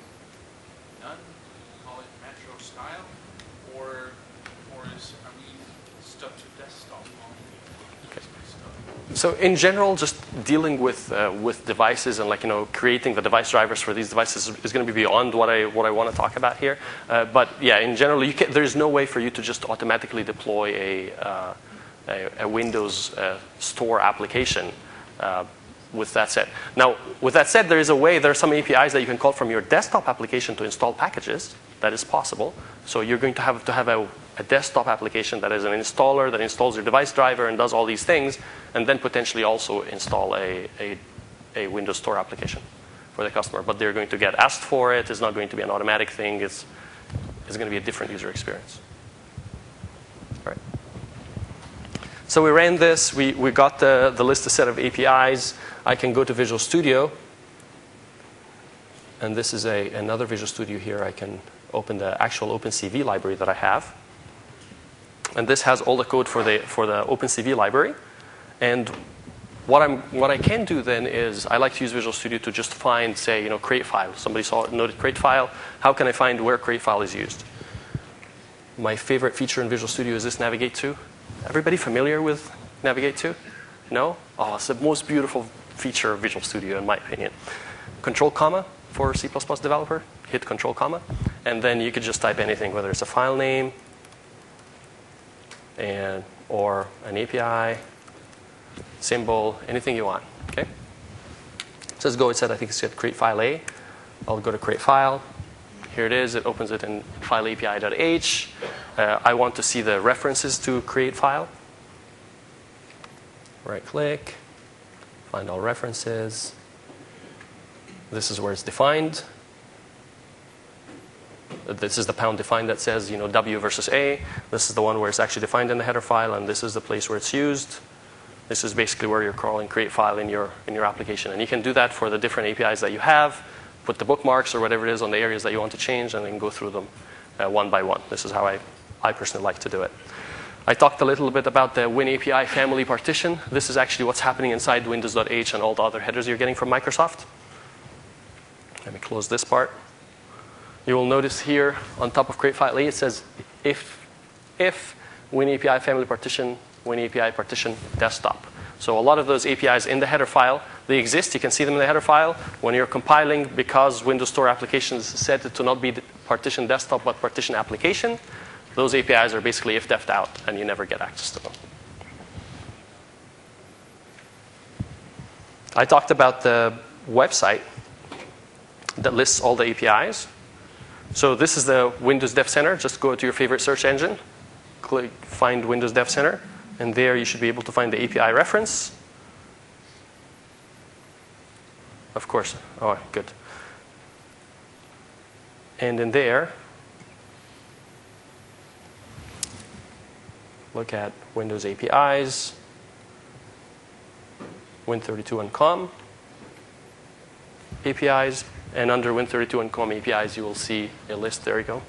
call it metro style, or are we stuck to desktop only? So in general, just dealing with devices and creating the device drivers for these devices is going to be beyond what I want to talk about here. But yeah, in general, there's no way for you to just automatically deploy a Windows Store application with that said. Now, with that said, there are some APIs that you can call from your desktop application to install packages. That is possible. So you're going to have a desktop application that is an installer that installs your device driver and does all these things, and then potentially also install a Windows Store application for the customer. But they're going to get asked for it. It's not going to be an automatic thing. It's going to be a different user experience. All right. So we ran this. We got the listed set of APIs. I can go to Visual Studio. And this is another Visual Studio here. I can open the actual OpenCV library that I have. And this has all the code for the OpenCV library. And what I can do then is I like to use Visual Studio to just find, say, create file. Somebody noted create file. How can I find where create file is used? My favorite feature in Visual Studio is this navigate to. Everybody familiar with navigate to? No? Oh, it's the most beautiful feature of Visual Studio in my opinion. Control comma for C++ developer. Hit control comma. And then you could just type anything, whether it's a file name or an API, symbol, anything you want. Okay? It says go, it said I think it said create file A. I'll go to create file. Here it is. It opens it in file API.h. I want to see the references to create file. Right click, find all references. This is where it's defined. This is the pound defined that says, W versus A. This is the one where it's actually defined in the header file, and this is the place where it's used. This is basically where you're calling create file in your application. And you can do that for the different APIs that you have, put the bookmarks or whatever it is on the areas that you want to change, and then go through them one by one. This is how I personally like to do it. I talked a little bit about the WinAPI family partition. This is actually what's happening inside Windows.h and all the other headers you're getting from Microsoft. Let me close this part. You will notice here on top of create file A, it says if WinAPI family partition, WinAPI partition desktop. So a lot of those APIs in the header file, they exist. You can see them in the header file. When you're compiling, because Windows Store applications set it to not be partition desktop but partition application, those APIs are basically if-deffed out, and you never get access to them. I talked about the website that lists all the APIs. So this is the Windows Dev Center. Just go to your favorite search engine, click find Windows Dev Center, and there you should be able to find the API reference. Of course. Oh, good. And in there, look at Windows APIs, Win32 and COM APIs, and under Win32 and COM APIs, you will see a list. There you go.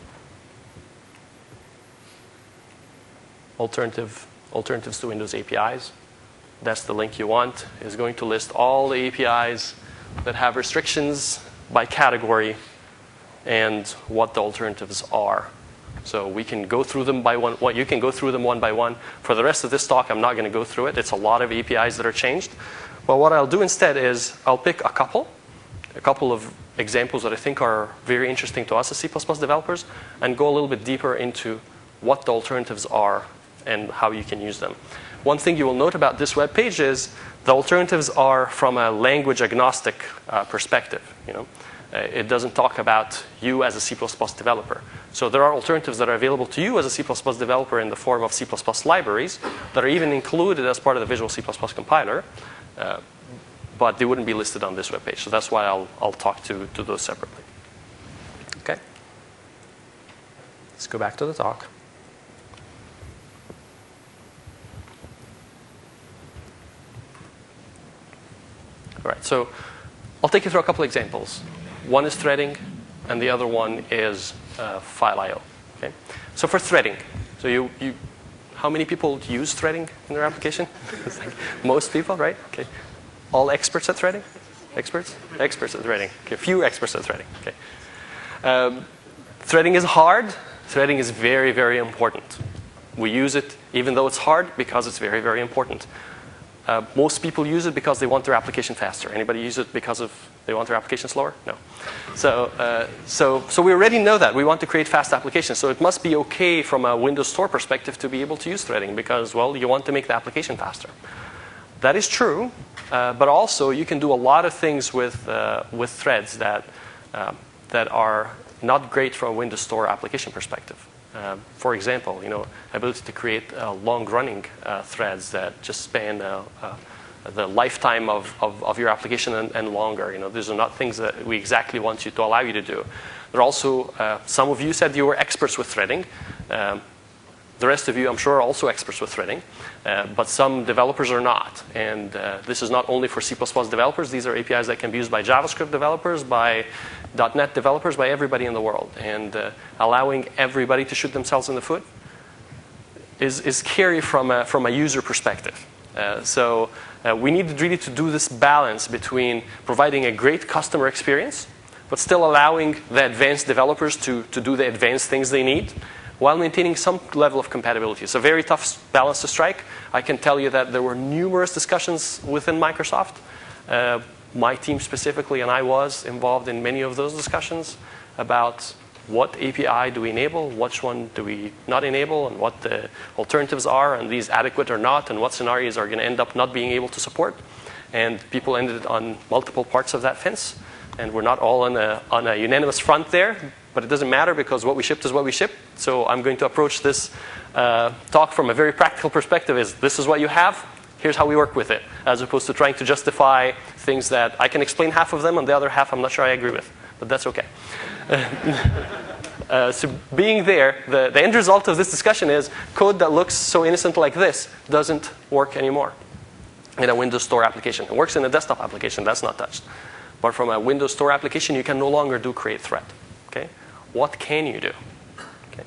Alternatives to Windows APIs. That's the link you want. It's going to list all the APIs that have restrictions by category and what the alternatives are. So we can go through them by one. You can go through them one by one. For the rest of this talk, I'm not going to go through it. It's a lot of APIs that are changed. But what I'll do instead is I'll pick a couple of examples that I think are very interesting to us as C++ developers, and go a little bit deeper into what the alternatives are and how you can use them. One thing you will note about this web page is the alternatives are from a language agnostic perspective. It doesn't talk about you as a C++ developer. So there are alternatives that are available to you as a C++ developer in the form of C++ libraries that are even included as part of the Visual C++ compiler, but they wouldn't be listed on this web page. So that's why I'll talk to those separately. Okay. Let's go back to the talk. All right, so I'll take you through a couple examples. One is threading, and the other one is file I/O. Okay? So for threading, so how many people use threading in their application? It's like most people, right? Okay. All experts at threading? Experts? Experts at threading. Okay. Few experts at threading. Okay. Threading is hard. Threading is very, very important. We use it even though it's hard because it's very, very important. Most people use it because they want their application faster. Anybody use it because they want their application slower? No. So we already know that. We want to create fast applications. So it must be okay from a Windows Store perspective to be able to use threading because, well, you want to make the application faster. that is true, but also you can do a lot of things with threads that are not great from a Windows Store application perspective. For example, ability to create long-running threads that just span the lifetime of your application and longer. These are not things that we exactly want to allow you to do. There are also, some of you said you were experts with threading. The rest of you, I'm sure, are also experts with threading, but some developers are not. And this is not only for C++ developers. These are APIs that can be used by JavaScript developers, by .NET developers, by everybody in the world. And allowing everybody to shoot themselves in the foot is scary from a user perspective. So we need really to do this balance between providing a great customer experience, but still allowing the advanced developers to do the advanced things they need, while maintaining some level of compatibility. It's a very tough balance to strike. I can tell you that there were numerous discussions within Microsoft. My team specifically, and I was involved in many of those discussions about what API do we enable, which one do we not enable, and what the alternatives are, and these adequate or not, and what scenarios are going to end up not being able to support. And people ended on multiple parts of that fence. And we're not all on a unanimous front there, but it doesn't matter because what we shipped is what we shipped. So I'm going to approach this talk from a very practical perspective. This is what you have, here's how we work with it, as opposed to trying to justify things that I can explain half of them and the other half I'm not sure I agree with, but that's okay. So being there, the end result of this discussion is code that looks so innocent like this doesn't work anymore in a Windows Store application. It works in a desktop application, that's not touched. But from a Windows Store application, you can no longer do create thread. Okay? What can you do? Okay.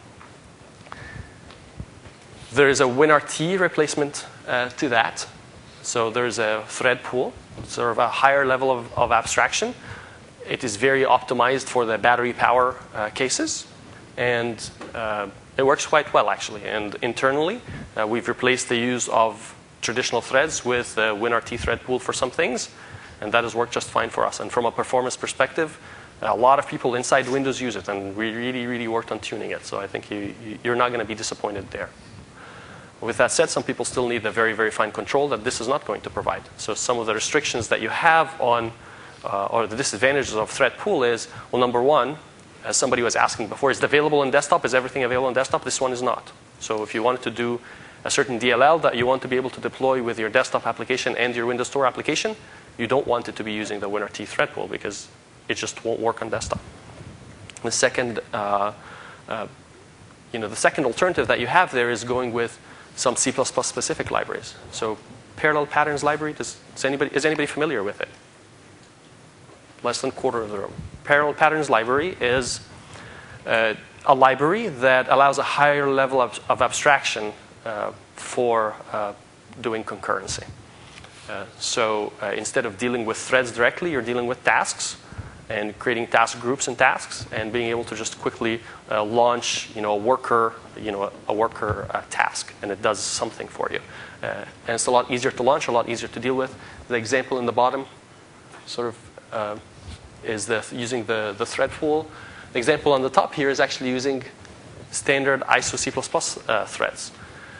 There is a WinRT replacement to that. So there's a thread pool, sort of a higher level of abstraction. It is very optimized for the battery power cases. And it works quite well, actually. And internally, we've replaced the use of traditional threads with the WinRT thread pool for some things. And that has worked just fine for us. And from a performance perspective, a lot of people inside Windows use it. And we really, really worked on tuning it. So I think you're not going to be disappointed there. With that said, some people still need the very, very fine control that this is not going to provide. So some of the restrictions that you have on, or the disadvantages of thread pool is, well, number one, as somebody was asking before, is it available on desktop? Is everything available on desktop? This one is not. So if you wanted to do a certain DLL that you want to be able to deploy with your desktop application and your Windows Store application, you don't want it to be using the WinRT thread pool because it just won't work on desktop. The second, the second alternative that you have there is going with some C++ specific libraries. So parallel patterns library, is anybody familiar with it? Less than a quarter of the room. Parallel patterns library is a library that allows a higher level of abstraction for doing concurrency. So instead of dealing with threads directly, you're dealing with tasks and creating task groups and tasks and being able to just quickly launch a worker task, and it does something for you. And it's a lot easier to launch, a lot easier to deal with. The example in the bottom sort of is using the thread pool. The example on the top here is actually using standard ISO C++ threads.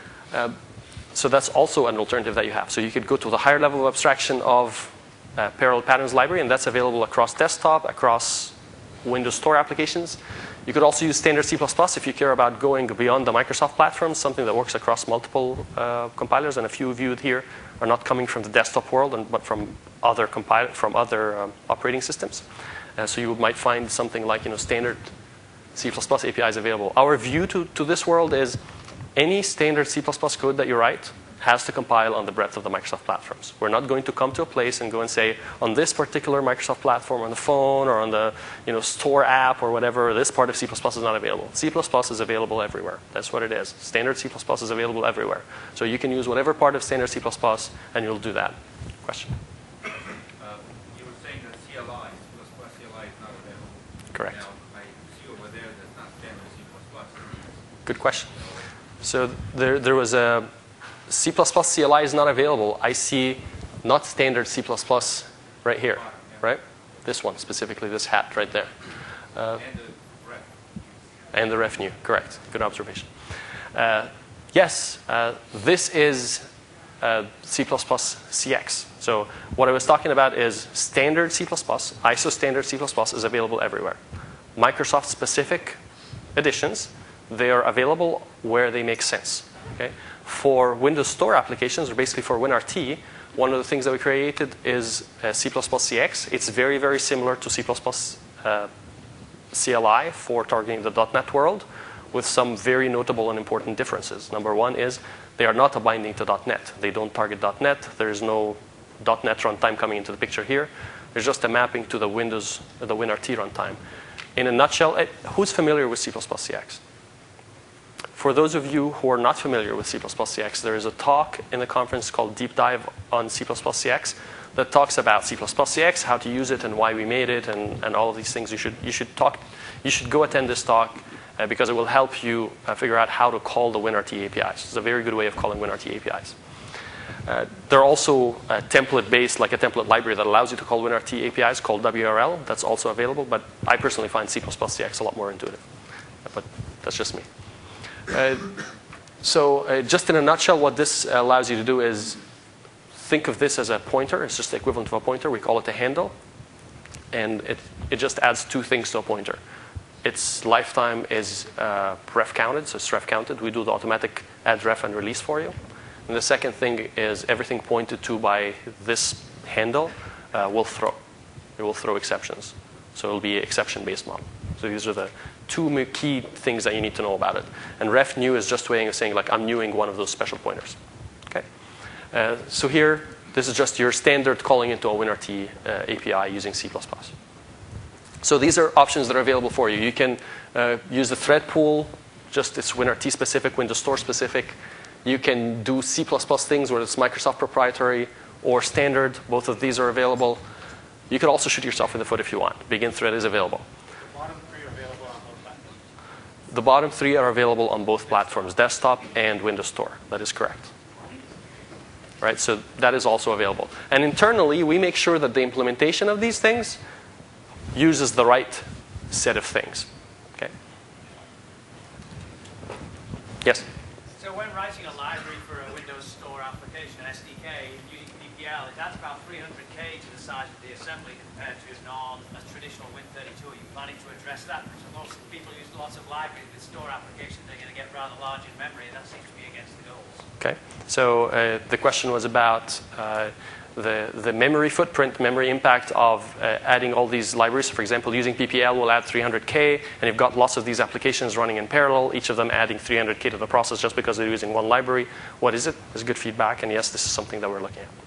So that's also an alternative that you have. So you could go to the higher level of abstraction of parallel patterns library, and that's available across desktop, across Windows Store applications. You could also use standard C++ if you care about going beyond the Microsoft platform, something that works across multiple compilers. And a few of you here are not coming from the desktop world, but from other operating systems. So you might find something like standard C++ APIs available. Our view to this world is any standard C++ code that you write has to compile on the breadth of the Microsoft platforms. We're not going to come to a place and go and say, on this particular Microsoft platform, on the phone or on the store app or whatever, this part of C++ is not available. C++ is available everywhere. That's what it is. Standard C++ is available everywhere. So you can use whatever part of standard C++ and you'll do that. Question? You were saying that CLI, C++ CLI is not available. Correct. Now, I see over there that's not standard C++. Good question. So there was a C++ CLI is not available. I see not standard C++ right here, right? This one, specifically this hat right there. And the ref new, correct. Good observation. Yes, this is C++ CX. So what I was talking about is standard C++, ISO standard C++ is available everywhere. Microsoft-specific editions, they are available where they make sense. Okay? For Windows Store applications, or basically for WinRT, one of the things that we created is C++ CX. It's very, very similar to C++ CLI for targeting the .NET world, with some very notable and important differences. Number one is they are not a binding to .NET. They don't target .NET. There is no .NET runtime coming into the picture here. There's just a mapping to the WinRT runtime. In a nutshell, who's familiar with C++ CX? For those of you who are not familiar with C++ CX, there is a talk in the conference called Deep Dive on C++ CX that talks about C++ CX, how to use it, and why we made it, and all of these things. You should go attend this talk because it will help you figure out how to call the WinRT APIs. It's a very good way of calling WinRT APIs. There are also template-based, like a template library that allows you to call WinRT APIs called WRL. That's also available, but I personally find C++ CX a lot more intuitive. But that's just me. So just in a nutshell, what this allows you to do is think of this as a pointer. It's just the equivalent of a pointer. We call it a handle. And it just adds two things to a pointer. Its lifetime is ref counted, so it's ref counted. We do the automatic add ref and release for you. And the second thing is everything pointed to by this handle will throw. It will throw exceptions. So it will be an exception-based model. So these are the two key things that you need to know about it. And ref new is just a way of saying, like, I'm newing one of those special pointers. Okay. So here, this is just your standard calling into a WinRT API using C++. So these are options that are available for you. You can use the thread pool, just it's WinRT specific, Windows Store specific. You can do C++ things where it's Microsoft proprietary or standard. Both of these are available. You could also shoot yourself in the foot if you want. Begin thread is available. The bottom three are available on both platforms, desktop and Windows Store. That is correct. Right? So that is also available. And internally, we make sure that the implementation of these things uses the right set of things. Okay. Yes? So when writing a library for a Windows Store application, SDK, using PPL, that's about 300K to the size of the assembly compared to a traditional Win32. Are you planning to address that? Because most people use lots of libraries with store applications. They're going to get rather large in memory, and that seems to be against the goals. Okay. So the question was about the memory footprint, memory impact of adding all these libraries. For example, using PPL will add 300K, and you've got lots of these applications running in parallel, each of them adding 300K to the process just because they're using one library. What is it? It's good feedback, and yes, this is something that we're looking at.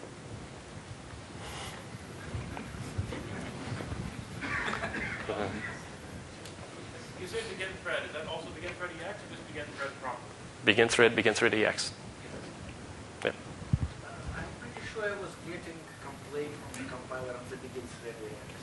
You say begin thread. Is that also begin thread EX or just begin thread proper? Begin thread EX. Yeah. I'm pretty sure I was getting a complaint from the compiler on the begin thread EX.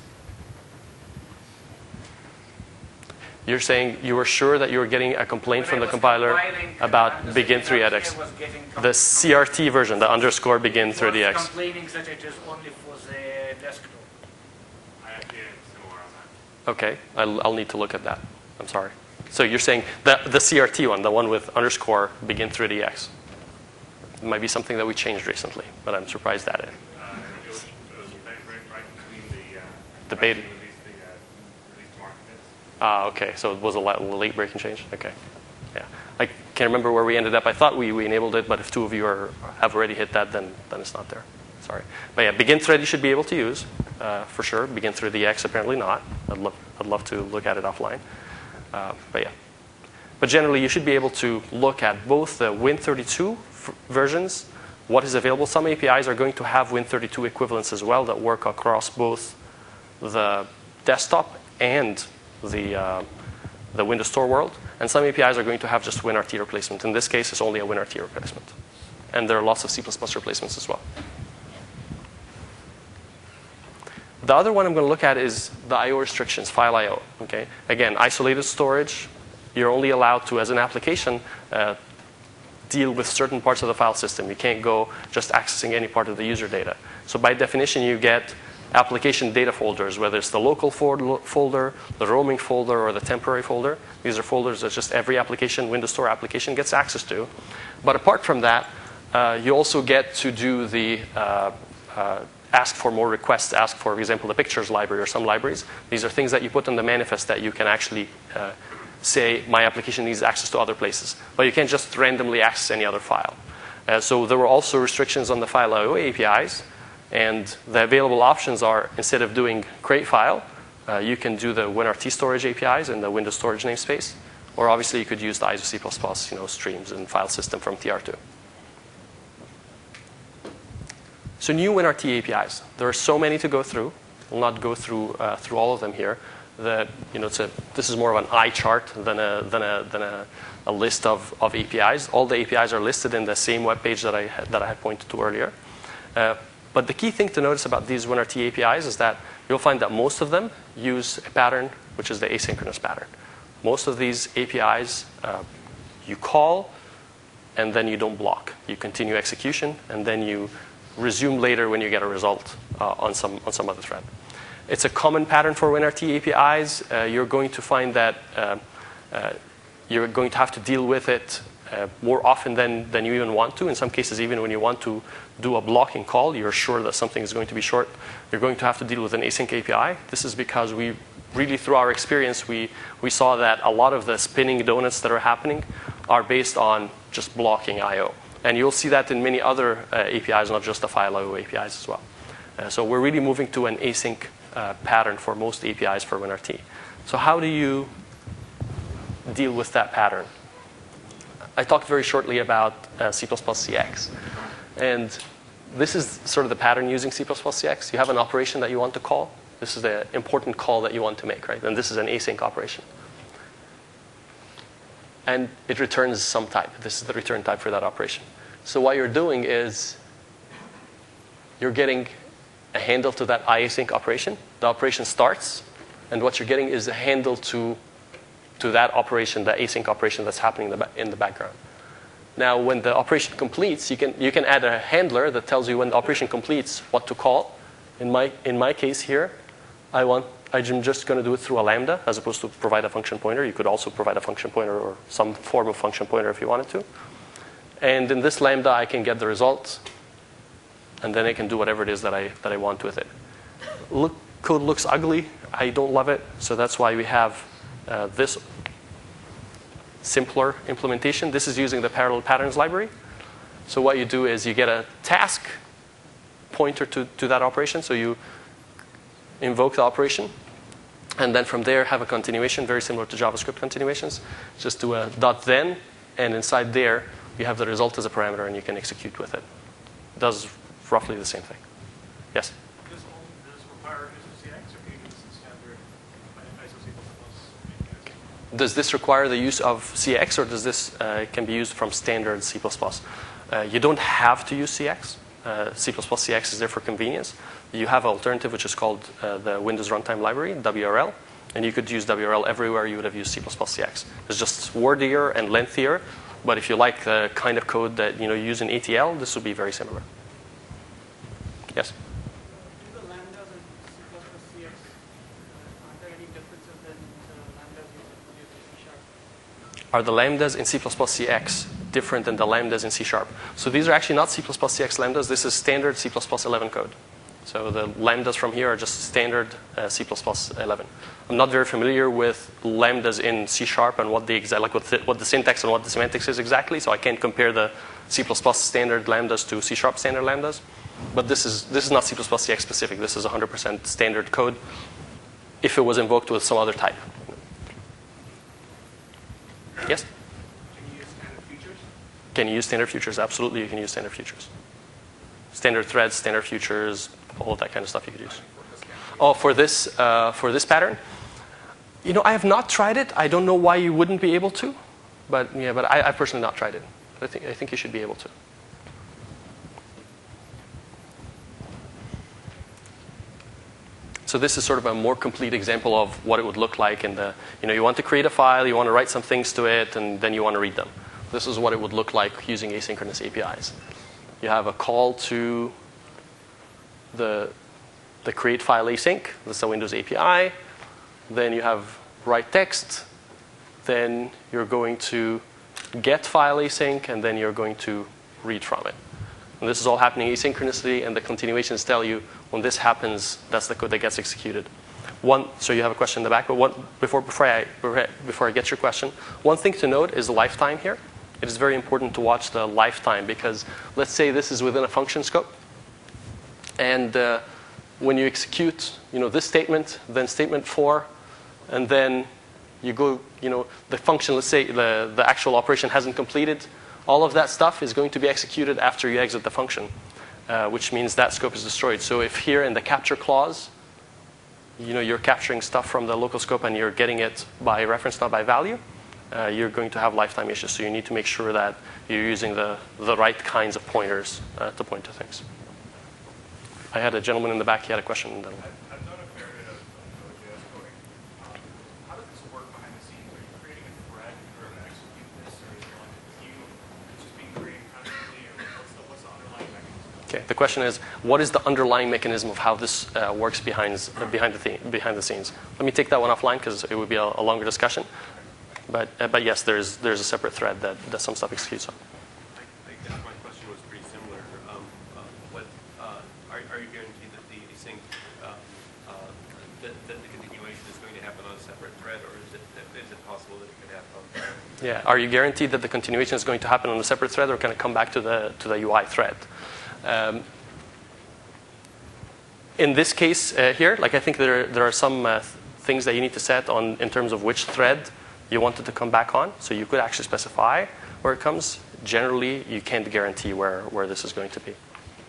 You're saying you were sure that you were getting a complaint from the compiler about begin thread EX. The CRT version, the underscore begin thread EX. Complaining that it is only for the desktop. I actually had similar on that. Okay, I'll need to look at that. I'm sorry. So you're saying the CRT one, the one with underscore begin thread EX. It might be something that we changed recently, but I'm surprised at it. It was right between the beta. Release to market. Okay, so it was a late breaking change? Okay. Yeah. I can't remember where we ended up. I thought we enabled it, but if two of you have already hit that, then it's not there. Sorry. But yeah, begin thread you should be able to use, for sure. Begin thread EX apparently not. I'd love to look at it offline. But yeah. But generally, you should be able to look at both the Win32 versions, what is available. Some APIs are going to have Win32 equivalents as well that work across both the desktop and the Windows Store world. And some APIs are going to have just WinRT replacement. In this case, it's only a WinRT replacement. And there are lots of C++ replacements as well. The other one I'm going to look at is the I/O restrictions, file I/O. Okay? Again, isolated storage. You're only allowed to, as an application, deal with certain parts of the file system. You can't go just accessing any part of the user data. So by definition, you get application data folders, whether it's the local folder, the roaming folder, or the temporary folder. These are folders that just every application, Windows Store application, gets access to. But apart from that, You also get to do the ask for more requests, ask for example, the pictures library or some libraries. These are things that you put in the manifest that you can actually say, my application needs access to other places. But you can't just randomly access any other file. So there were also restrictions on the file I/O APIs. And the available options are, instead of doing create file, you can do the WinRT storage APIs in the Windows storage namespace. Or obviously, you could use the ISO C++, streams and file system from TR2. So new WinRT APIs. There are so many to go through. We'll not go through all of them here. This is more of an eye chart than a list of APIs. All the APIs are listed in the same web page that I had pointed to earlier. But the key thing to notice about these WinRT APIs is that you'll find that most of them use a pattern, which is the asynchronous pattern. Most of these APIs, you call, and then you don't block. You continue execution, and then you resume later when you get a result on some other thread. It's a common pattern for WinRT APIs. You're going to find that you're going to have to deal with it more often than you even want to. In some cases, even when you want to do a blocking call, you're sure that something is going to be short, you're going to have to deal with an async API. This is because we really, through our experience, we saw that a lot of the spinning donuts that are happening are based on just blocking I/O. And you'll see that in many other APIs, not just the file I/O APIs as well. So we're really moving to an async pattern for most APIs for WinRT. So how do you deal with that pattern? I talked very shortly about C++ CX. And this is sort of the pattern using C++ CX. You have an operation that you want to call. This is the important call that you want to make, right? And this is an async operation. And it returns some type. This is the return type for that operation. So what you're doing is you're getting a handle to that async operation. The operation starts, and what you're getting is a handle to that operation, the async operation that's happening in the background. Now, when the operation completes, you can add a handler that tells you when the operation completes what to call. In my case here, I'm just going to do it through a lambda as opposed to provide a function pointer. You could also provide a function pointer or some form of function pointer if you wanted to. And in this lambda, I can get the results, and then I can do whatever it is that I want with it. Code looks ugly. I don't love it, so that's why we have this simpler implementation. This is using the parallel patterns library. So what you do is you get a task pointer to that operation. So you invoke the operation, and then from there have a continuation, very similar to JavaScript continuations. Just do a .then, and inside there you have the result as a parameter, and you can execute with it. It does roughly the same thing. Yes? Does this require ISO CX, or can you use the standard ISO C++? Does this require the use of CX, or does this can be used from standard C++? You don't have to use CX. C++ CX is there for convenience. You have an alternative which is called the Windows Runtime Library, WRL, and you could use WRL everywhere you would have used C++ CX. It's just wordier and lengthier, but if you like the kind of code that you use in ATL, this would be very similar. Yes? Do the lambdas in C++ CX, are there any differences than the lambdas used in C#? Are the lambdas in C++ CX different than the lambdas in C#? So these are actually not C++ CX lambdas. This is standard C++ 11 code. So the lambdas from here are just standard C++ 11. I'm not very familiar with lambdas in C# and what the syntax and what the semantics is exactly, so I can't compare the C++ standard lambdas to C# standard lambdas. But this is not C++ CX specific. This is 100% standard code if it was invoked with some other type. Yes? Can you use standard features? Can you use standard features? Absolutely, you can use standard features. Standard threads, standard features, all of that kind of stuff you could use. Oh, for this pattern? I have not tried it. I don't know why you wouldn't be able to, but I've personally not tried it. I think you should be able to. So this is sort of a more complete example of what it would look like in the, you want to create a file, you want to write some things to it, and then you want to read them. This is what it would look like using asynchronous APIs. You have a call to the create file async. This is a Windows API. Then you have write text. Then you're going to get file async, and then you're going to read from it. And this is all happening asynchronously, and the continuations tell you when this happens, that's the code that gets executed. So you have a question in the back, but before I get your question, one thing to note is the lifetime here. It is very important to watch the lifetime, because let's say this is within a function scope, and when you execute, this statement, then statement 4, and then you go, the function, let's say the actual operation hasn't completed, all of that stuff is going to be executed after you exit the function, which means that scope is destroyed. So if here in the capture clause, you're capturing stuff from the local scope and you're getting it by reference, not by value, you're going to have lifetime issues. So you need to make sure that you're using the right kinds of pointers to point to things. I had a gentleman in the back. He had a question. I've done a fair bit of Node.js coding. How does this work behind the scenes? Are you creating a thread in order to execute this, or is it like a queue that's just being created constantly, or what's the underlying mechanism? Okay. The question is, what is the underlying mechanism of how this works behind the scenes? Let me take that one offline because it would be a longer discussion. But yes, there's a separate thread that some stuff executes on. I guess my question was pretty similar. Are you guaranteed that the async, that the continuation is going to happen on a separate thread, or is it possible that it could happen on the thread? Yeah. Are you guaranteed that the continuation is going to happen on a separate thread, or can it come back to the UI thread? In this case here, I think there are some things that you need to set on in terms of which thread you want it to come back on. So you could actually specify where it comes. Generally, you can't guarantee where this is going to be.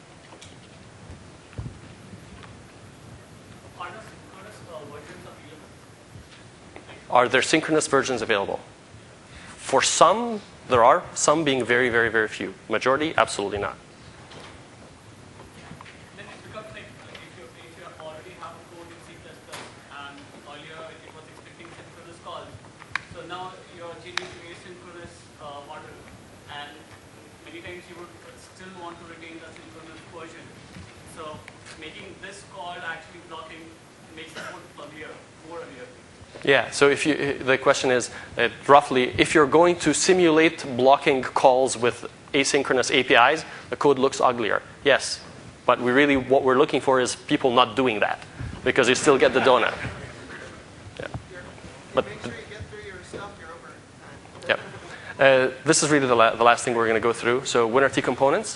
Are there synchronous versions available? For some, there are. Some being very, very, very few. Majority, absolutely not. Then it becomes like if you already have a code in C++, and earlier it was expecting synchronous calls. So now you're changing to asynchronous model, and many times you would still want to retain the synchronous version. So making this call actually blocking makes the code more earlier. Yeah, so the question is, roughly, if you're going to simulate blocking calls with asynchronous APIs, the code looks uglier. Yes, but what we're looking for is people not doing that, because you still get the donut. Yeah. But make sure you get through your stuff, you're over. Yep. This is really the last thing we're going to go through. So WinRT components.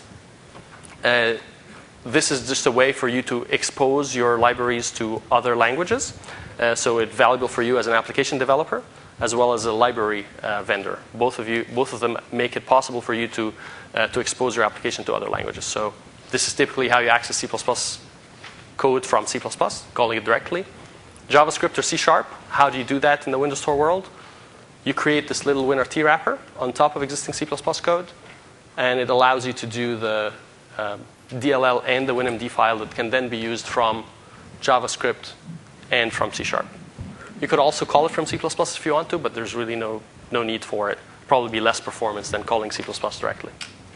This is just a way for you to expose your libraries to other languages. So it's valuable for you as an application developer, as well as a library vendor. Both of them make it possible for you to expose your application to other languages. So this is typically how you access C++ code from C++, calling it directly. JavaScript or C#, how do you do that in the Windows Store world? You create this little WinRT wrapper on top of existing C++ code, and it allows you to do the DLL and the WinMD file that can then be used from JavaScript and from C#. You could also call it from C++ if you want to, but there's really no need for it. Probably be less performance than calling C++ directly.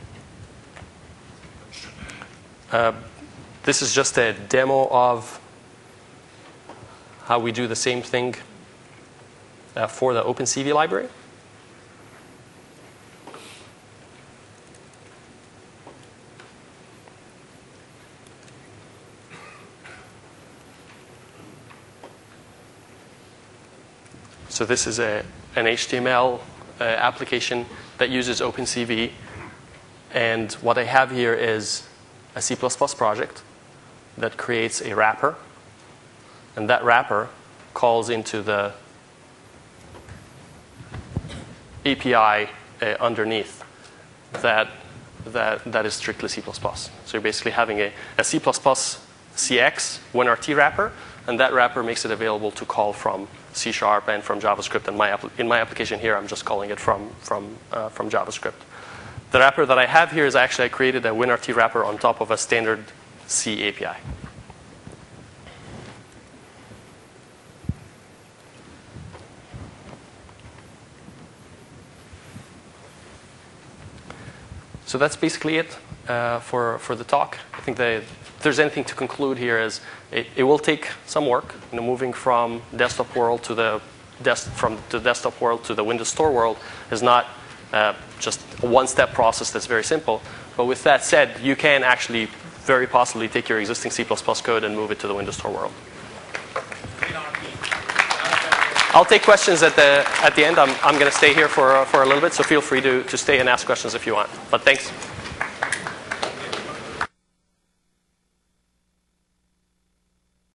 This is just a demo of how we do the same thing for the OpenCV library. So this is an HTML application that uses OpenCV. And what I have here is a C++ project that creates a wrapper. And that wrapper calls into the API underneath that is strictly C++. So you're basically having a C++ CX WinRT wrapper, and that wrapper makes it available to call from C# and from JavaScript. And in my application here, I'm just calling it from JavaScript. The wrapper that I have here is actually I created a WinRT wrapper on top of a standard C API. So that's basically it for the talk. I think that if there's anything to conclude here is it will take some work, moving from desktop world to the desktop world to the Windows Store world is not just a one-step process that's very simple, But with that said, you can actually very possibly take your existing C++ code and move it to the Windows Store world. I'll take questions at the end. I'm going to stay here for a little bit, so feel free to stay and ask questions if you want. But thanks.